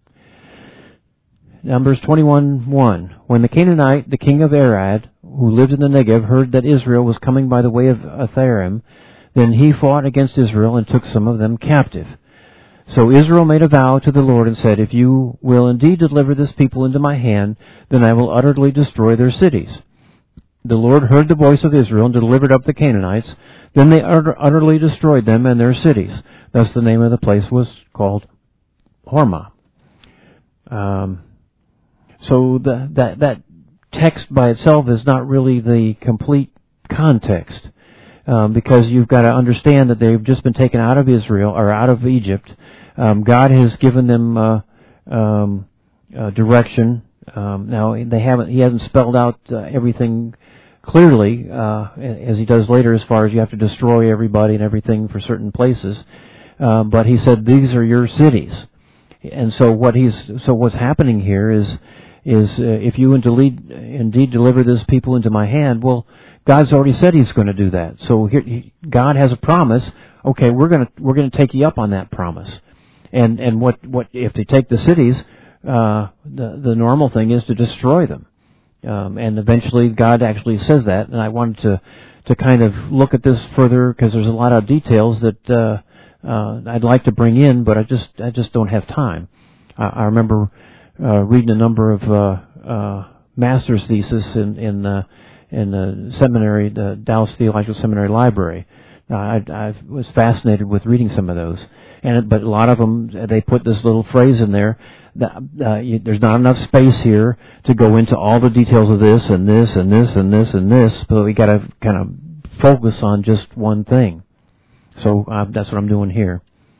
Numbers twenty-one one. When the Canaanite, the king of Arad, who lived in the Negev, heard that Israel was coming by the way of Atharim, then he fought against Israel and took some of them captive. So Israel made a vow to the Lord and said, if you will indeed deliver this people into my hand, then I will utterly destroy their cities. The Lord heard the voice of Israel and delivered up the Canaanites. Then they utter, utterly destroyed them and their cities. Thus the name of the place was called Hormah. Um, so the, that, that text by itself is not really the complete context. Um, because you've got to understand that they've just been taken out of Israel, or out of Egypt. Um, God has given them uh, um, uh, direction. Um, now they haven't. He hasn't spelled out uh, everything clearly, uh, as he does later, as far as you have to destroy everybody and everything for certain places. Uh, but he said, "These are your cities." And so what he's so what's happening here is is uh, if you indeed indeed deliver this people into my hand, well, God's already said he's going to do that. So here, he, God has a promise. Okay, we're going to we're going to take you up on that promise. And and what, what if they take the cities? Uh, the the normal thing is to destroy them. Um, and eventually, God actually says that. And I wanted to to kind of look at this further, because there's a lot of details that uh, uh, I'd like to bring in, but I just I just don't have time. I, I remember uh, reading a number of uh, uh, master's theses in in. Uh, in the seminary, the Dallas Theological Seminary Library. Uh, I, I was fascinated with reading some of those. And but a lot of them, they put this little phrase in there, that uh, you, there's not enough space here to go into all the details of this and this and this and this and this, but we got to kind of focus on just one thing. So uh, that's what I'm doing here.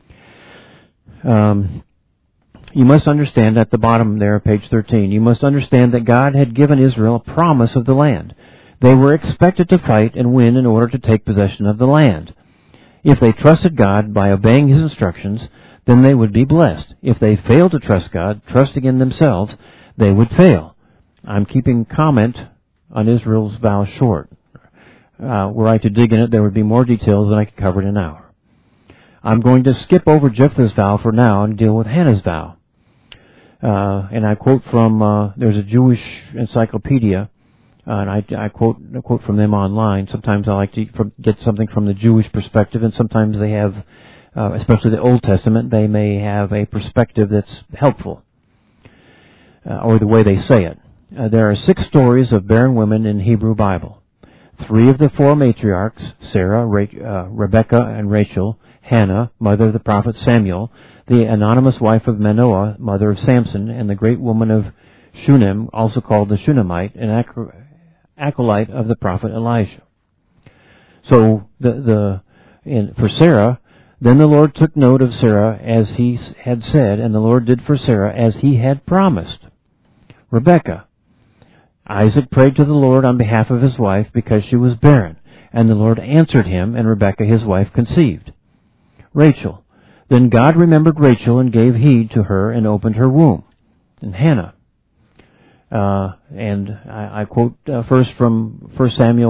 Um, you must understand, at the bottom there, page thirteen, you must understand that God had given Israel a promise of the land. They were expected to fight and win in order to take possession of the land. If they trusted God by obeying his instructions, then they would be blessed. If they failed to trust God, trusting in themselves, they would fail. I'm keeping comment on Israel's vow short. Uh, were I to dig in it, there would be more details than I could cover in an hour. I'm going to skip over Jephthah's vow for now and deal with Hannah's vow. Uh, and I quote from, uh, there's a Jewish encyclopedia, uh, and I, I quote I quote from them online. Sometimes I like to from, get something from the Jewish perspective, and sometimes they have, uh, especially the Old Testament, they may have a perspective that's helpful, uh, or the way they say it. Uh, there are six stories of barren women in Hebrew Bible. Three of the four matriarchs, Sarah, Ra- uh, Rebecca, and Rachel, Hannah, mother of the prophet Samuel, the anonymous wife of Manoah, mother of Samson, and the great woman of Shunem, also called the Shunammite, an acolyte of the prophet Elijah. So the the in, for Sarah, then the Lord took note of Sarah as he had said, and the Lord did for Sarah as he had promised. Rebecca, Isaac prayed to the Lord on behalf of his wife because she was barren, and the Lord answered him, and Rebekah his wife conceived. Rachel, then God remembered Rachel and gave heed to her and opened her womb. And Hannah, uh, and I, I quote uh, first from First Samuel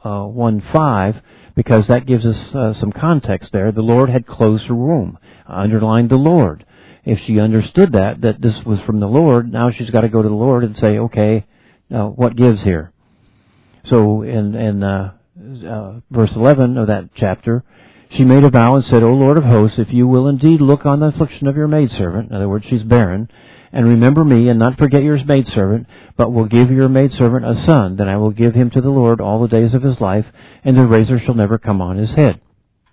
uh, one five, because that gives us uh, some context there. The Lord had closed her womb. I underlined the Lord. If she understood that, that this was from the Lord, now she's got to go to the Lord and say, okay, now what gives here? So in, in uh, uh, verse eleven of that chapter, she made a vow and said, O Lord of hosts, if you will indeed look on the affliction of your maidservant, in other words, she's barren, and remember me, and not forget your maidservant, but will give your maidservant a son, then I will give him to the Lord all the days of his life, and the razor shall never come on his head.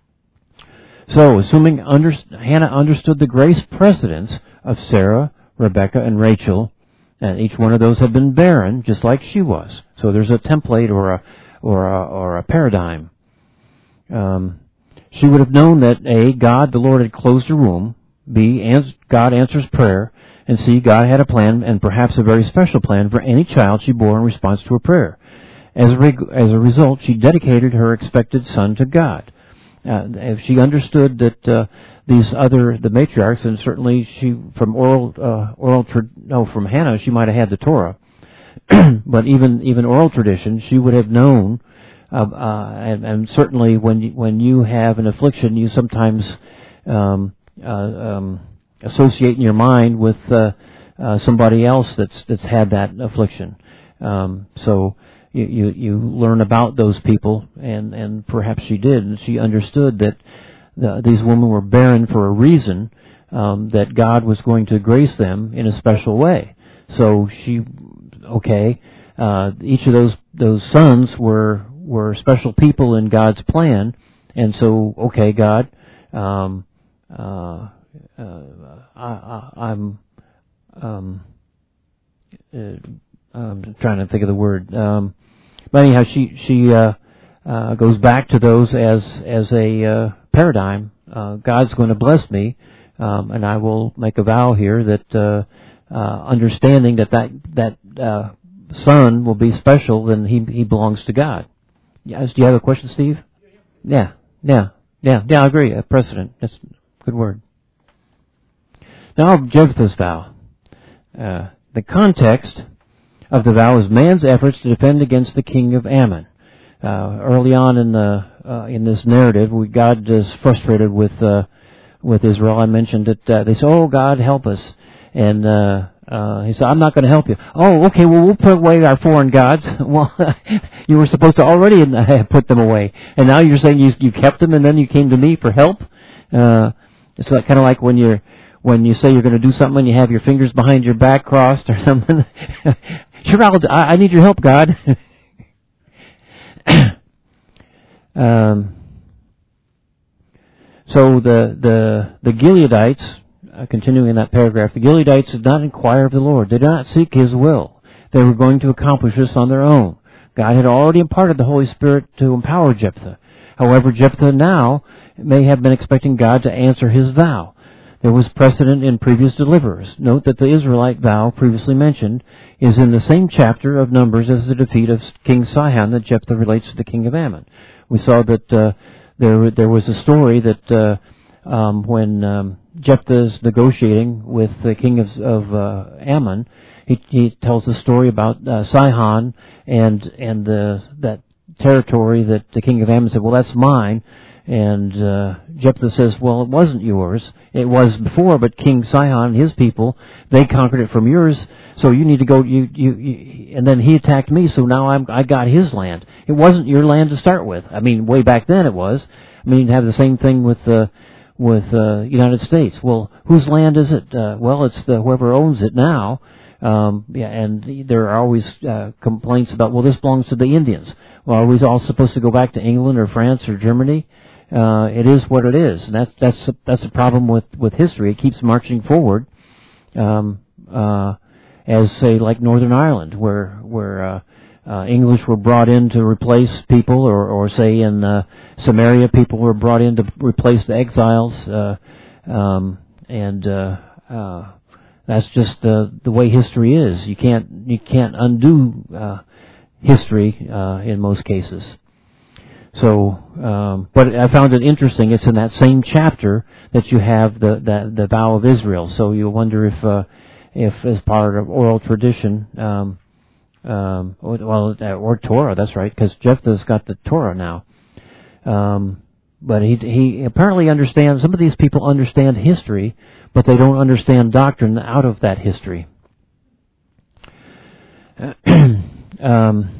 So, assuming under, Hannah understood the grace precedence of Sarah, Rebekah, and Rachel, and each one of those had been barren, just like she was. So there's a template or a or a, or a paradigm. Um, she would have known that A, God, the Lord, had closed her womb. B, ans- God answers prayer. And C, God had a plan, and perhaps a very special plan, for any child she bore in response to her prayer. As a, reg- as a result, she dedicated her expected son to God. Uh, if she understood that uh, these other, the matriarchs, and certainly she, from oral, uh, oral, tra- no, from Hannah, she might have had the Torah, but even even oral tradition, she would have known, uh, uh, and, and certainly when you, when you have an affliction, you sometimes um, uh, um, associate in your mind with uh, uh, somebody else that's that's had that affliction. Um, so you, you you learn about those people, and, and perhaps she did, and she understood that the, these women were barren for a reason, um, that God was going to grace them in a special way. So she, okay, uh, each of those those sons were were special people in God's plan, and so okay, God, um, uh, uh, I, I, I'm um, uh, I'm trying to think of the word. Um, but anyhow, she she uh, uh, goes back to those as as a uh, paradigm. Uh, God's going to bless me, um, and I will make a vow here that, uh, uh, understanding that that that uh, son will be special, then he he belongs to God. Yes. Do you have a question, Steve? Yeah. Yeah. Yeah. Yeah. I agree. A precedent. That's a good word. Now, Jephthah's vow. Uh, the context of the vow is man's efforts to defend against the king of Ammon. Uh, early on in the uh, in this narrative, we, God is frustrated with uh, with Israel. I mentioned that uh, they said, "Oh, God, help us," and uh, uh, he said, "I'm not going to help you." Oh, okay. Well, we'll put away our foreign gods. Well, you were supposed to already put them away, and now you're saying you you kept them, and then you came to me for help. Uh, it's like, kind of like when you're when you say you're going to do something and you have your fingers behind your back crossed or something. Sure, I'll, I, I need your help, God. um, so the the the Gileadites, uh, continuing in that paragraph, the Gileadites did not inquire of the Lord. They did not seek His will. They were going to accomplish this on their own. God had already imparted the Holy Spirit to empower Jephthah. However, Jephthah now may have been expecting God to answer his vow. There was precedent in previous deliverers. Note that the Israelite vow previously mentioned is in the same chapter of Numbers as the defeat of King Sihon that Jephthah relates to the king of Ammon. We saw that uh, there there was a story that uh, um, when um, Jephthah is negotiating with the king of, of uh, Ammon, he, he tells the story about uh, Sihon and and the, that territory that the king of Ammon said, "Well, that's mine." And uh, Jephthah says, well, it wasn't yours. It was before, but King Sihon and his people, they conquered it from yours, so you need to go, you, you, you and then he attacked me, so now I'm, I got his land. It wasn't your land to start with. I mean, way back then it was. I mean, you'd have the same thing with uh, with uh, United States. Well, whose land is it? Uh, well, it's the whoever owns it now. Um, yeah, and there are always uh, complaints about, well, this belongs to the Indians. Well, are we all supposed to go back to England or France or Germany? Uh, it is what it is, and that's that's a, that's a problem with, with history. It keeps marching forward, um, uh, as say like Northern Ireland, where where uh, uh, English were brought in to replace people, or or say in uh, Samaria, people were brought in to replace the exiles, uh, um, and uh, uh, that's just uh, the way history is. You can't you can't undo uh, history uh, in most cases. So, um, but I found it interesting. It's in that same chapter that you have the, the, the vow of Israel. So you wonder if, uh, if as part of oral tradition, um, Um, well, or Torah, that's right, because Jephthah's got the Torah now. Um, but he he apparently understands, some of these people understand history, but they don't understand doctrine out of that history. um,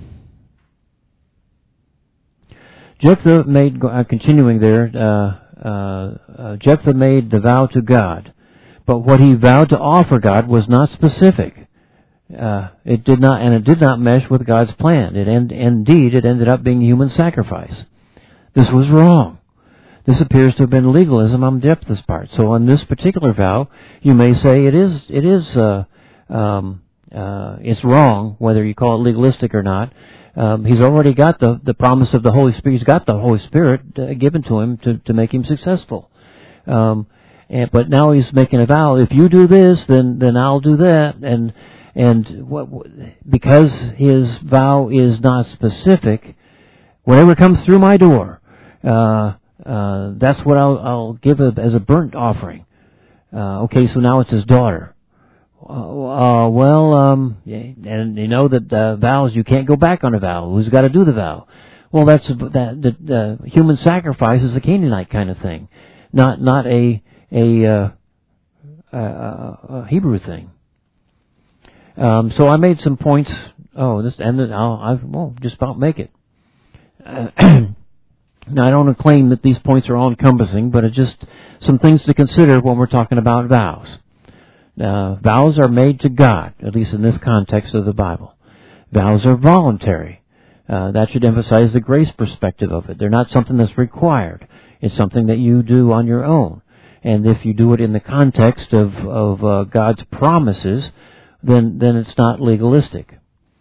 Jephthah made, uh, continuing there, uh, uh, uh, Jephthah made the vow to God, but what he vowed to offer God was not specific. Uh, it did not, and it did not mesh with God's plan. It end, indeed, it ended up being human sacrifice. This was wrong. This appears to have been legalism on Jephthah's part. So on this particular vow, you may say it is, it is, uh, um, uh, it's wrong, whether you call it legalistic or not. Um, he's already got the, the promise of the Holy Spirit. He's got the Holy Spirit uh, given to him to, to make him successful. Um, and, but now he's making a vow. If you do this, then, then I'll do that. And, and what, because his vow is not specific, whatever comes through my door, uh, uh, that's what I'll, I'll give a, as a burnt offering. Uh, okay, so now it's his daughter. Uh, uh, well, um, and you know that uh, vows, you can't go back on a vow. Who's got to do the vow? Well, that's that. The uh, human sacrifice is a Canaanite kind of thing, not not a a, uh, a, a Hebrew thing. Um, so I made some points. Oh, this and then I'll I won't just about make it. Uh, now I don't want to claim that these points are all encompassing, but it's just some things to consider when we're talking about vows. Uh, vows are made to God, at least in this context of the Bible. Vows are voluntary. Uh, that should emphasize the grace perspective of it. They're not something that's required. It's something that you do on your own. And if you do it in the context of, of uh, God's promises, then, then it's not legalistic.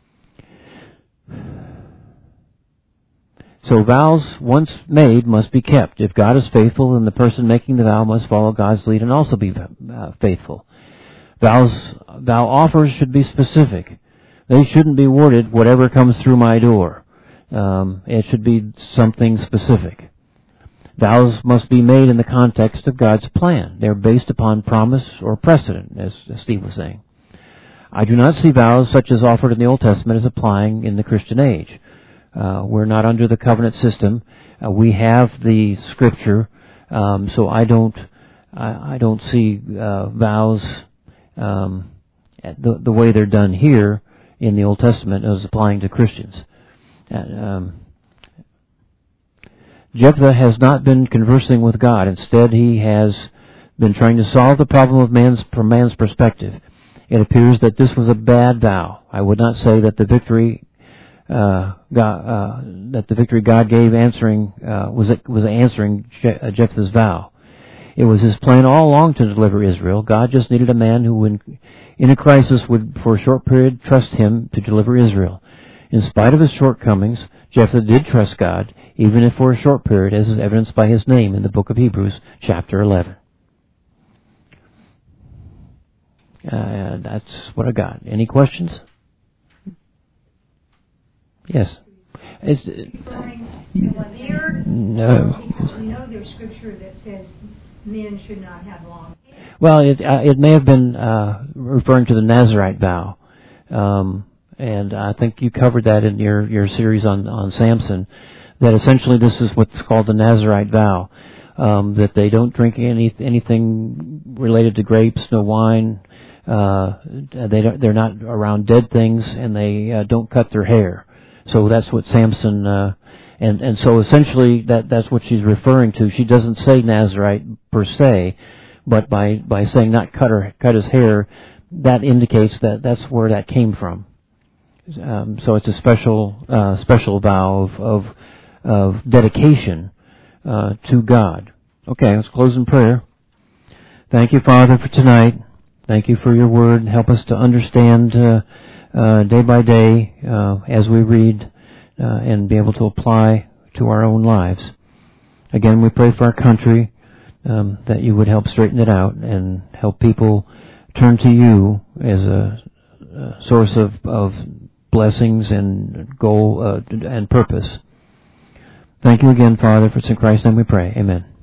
So vows, once made, must be kept. If God is faithful, then the person making the vow must follow God's lead and also be uh, faithful. Vows, vow offers should be specific. They shouldn't be worded, whatever comes through my door. Um, it should be something specific. Vows must be made in the context of God's plan. They're based upon promise or precedent, as, as Steve was saying. I do not see vows such as offered in the Old Testament as applying in the Christian age. Uh, we're not under the covenant system. Uh, we have the Scripture, um, so I don't, I, I don't see uh, vows um, the, the way they're done here in the Old Testament as applying to Christians. Uh, um, Jephthah has not been conversing with God. Instead, he has been trying to solve the problem of man's from man's perspective. It appears that this was a bad vow. I would not say that the victory uh, God, uh, that the victory God gave answering uh, was was answering Je- Jephthah's vow. It was his plan all along to deliver Israel. God just needed a man who, in, in a crisis, would, for a short period, trust him to deliver Israel. In spite of his shortcomings, Jephthah did trust God, even if for a short period, as is evidenced by his name in the book of Hebrews, chapter eleven. Uh, that's what I got. Any questions? Yes. Is, referring to one here? No. Because we know there's scripture that says men should not have long hair. Well, it uh, it may have been uh, referring to the Nazirite vow, um, and I think you covered that in your, your series on, on Samson. That essentially this is what's called the Nazirite vow, um, that they don't drink any anything related to grapes, no wine. Uh, they don't, they're not around dead things, and they uh, don't cut their hair. So that's what Samson, uh, and, and so essentially that, that's what she's referring to. She doesn't say Nazirite per se, but by, by saying not cut her, cut his hair, that indicates that that's where that came from. Um, so it's a special, uh, special vow of, of, of dedication, uh, to God. Okay, let's close in prayer. Thank you, Father, for tonight. Thank you for your word. Help us to understand, uh, Uh, day by day, uh, as we read, uh, and be able to apply to our own lives. Again, we pray for our country, um, that you would help straighten it out and help people turn to you as a, a source of, of blessings and goal, uh, and purpose. Thank you again, Father, for it's in Christ's name we pray. Amen.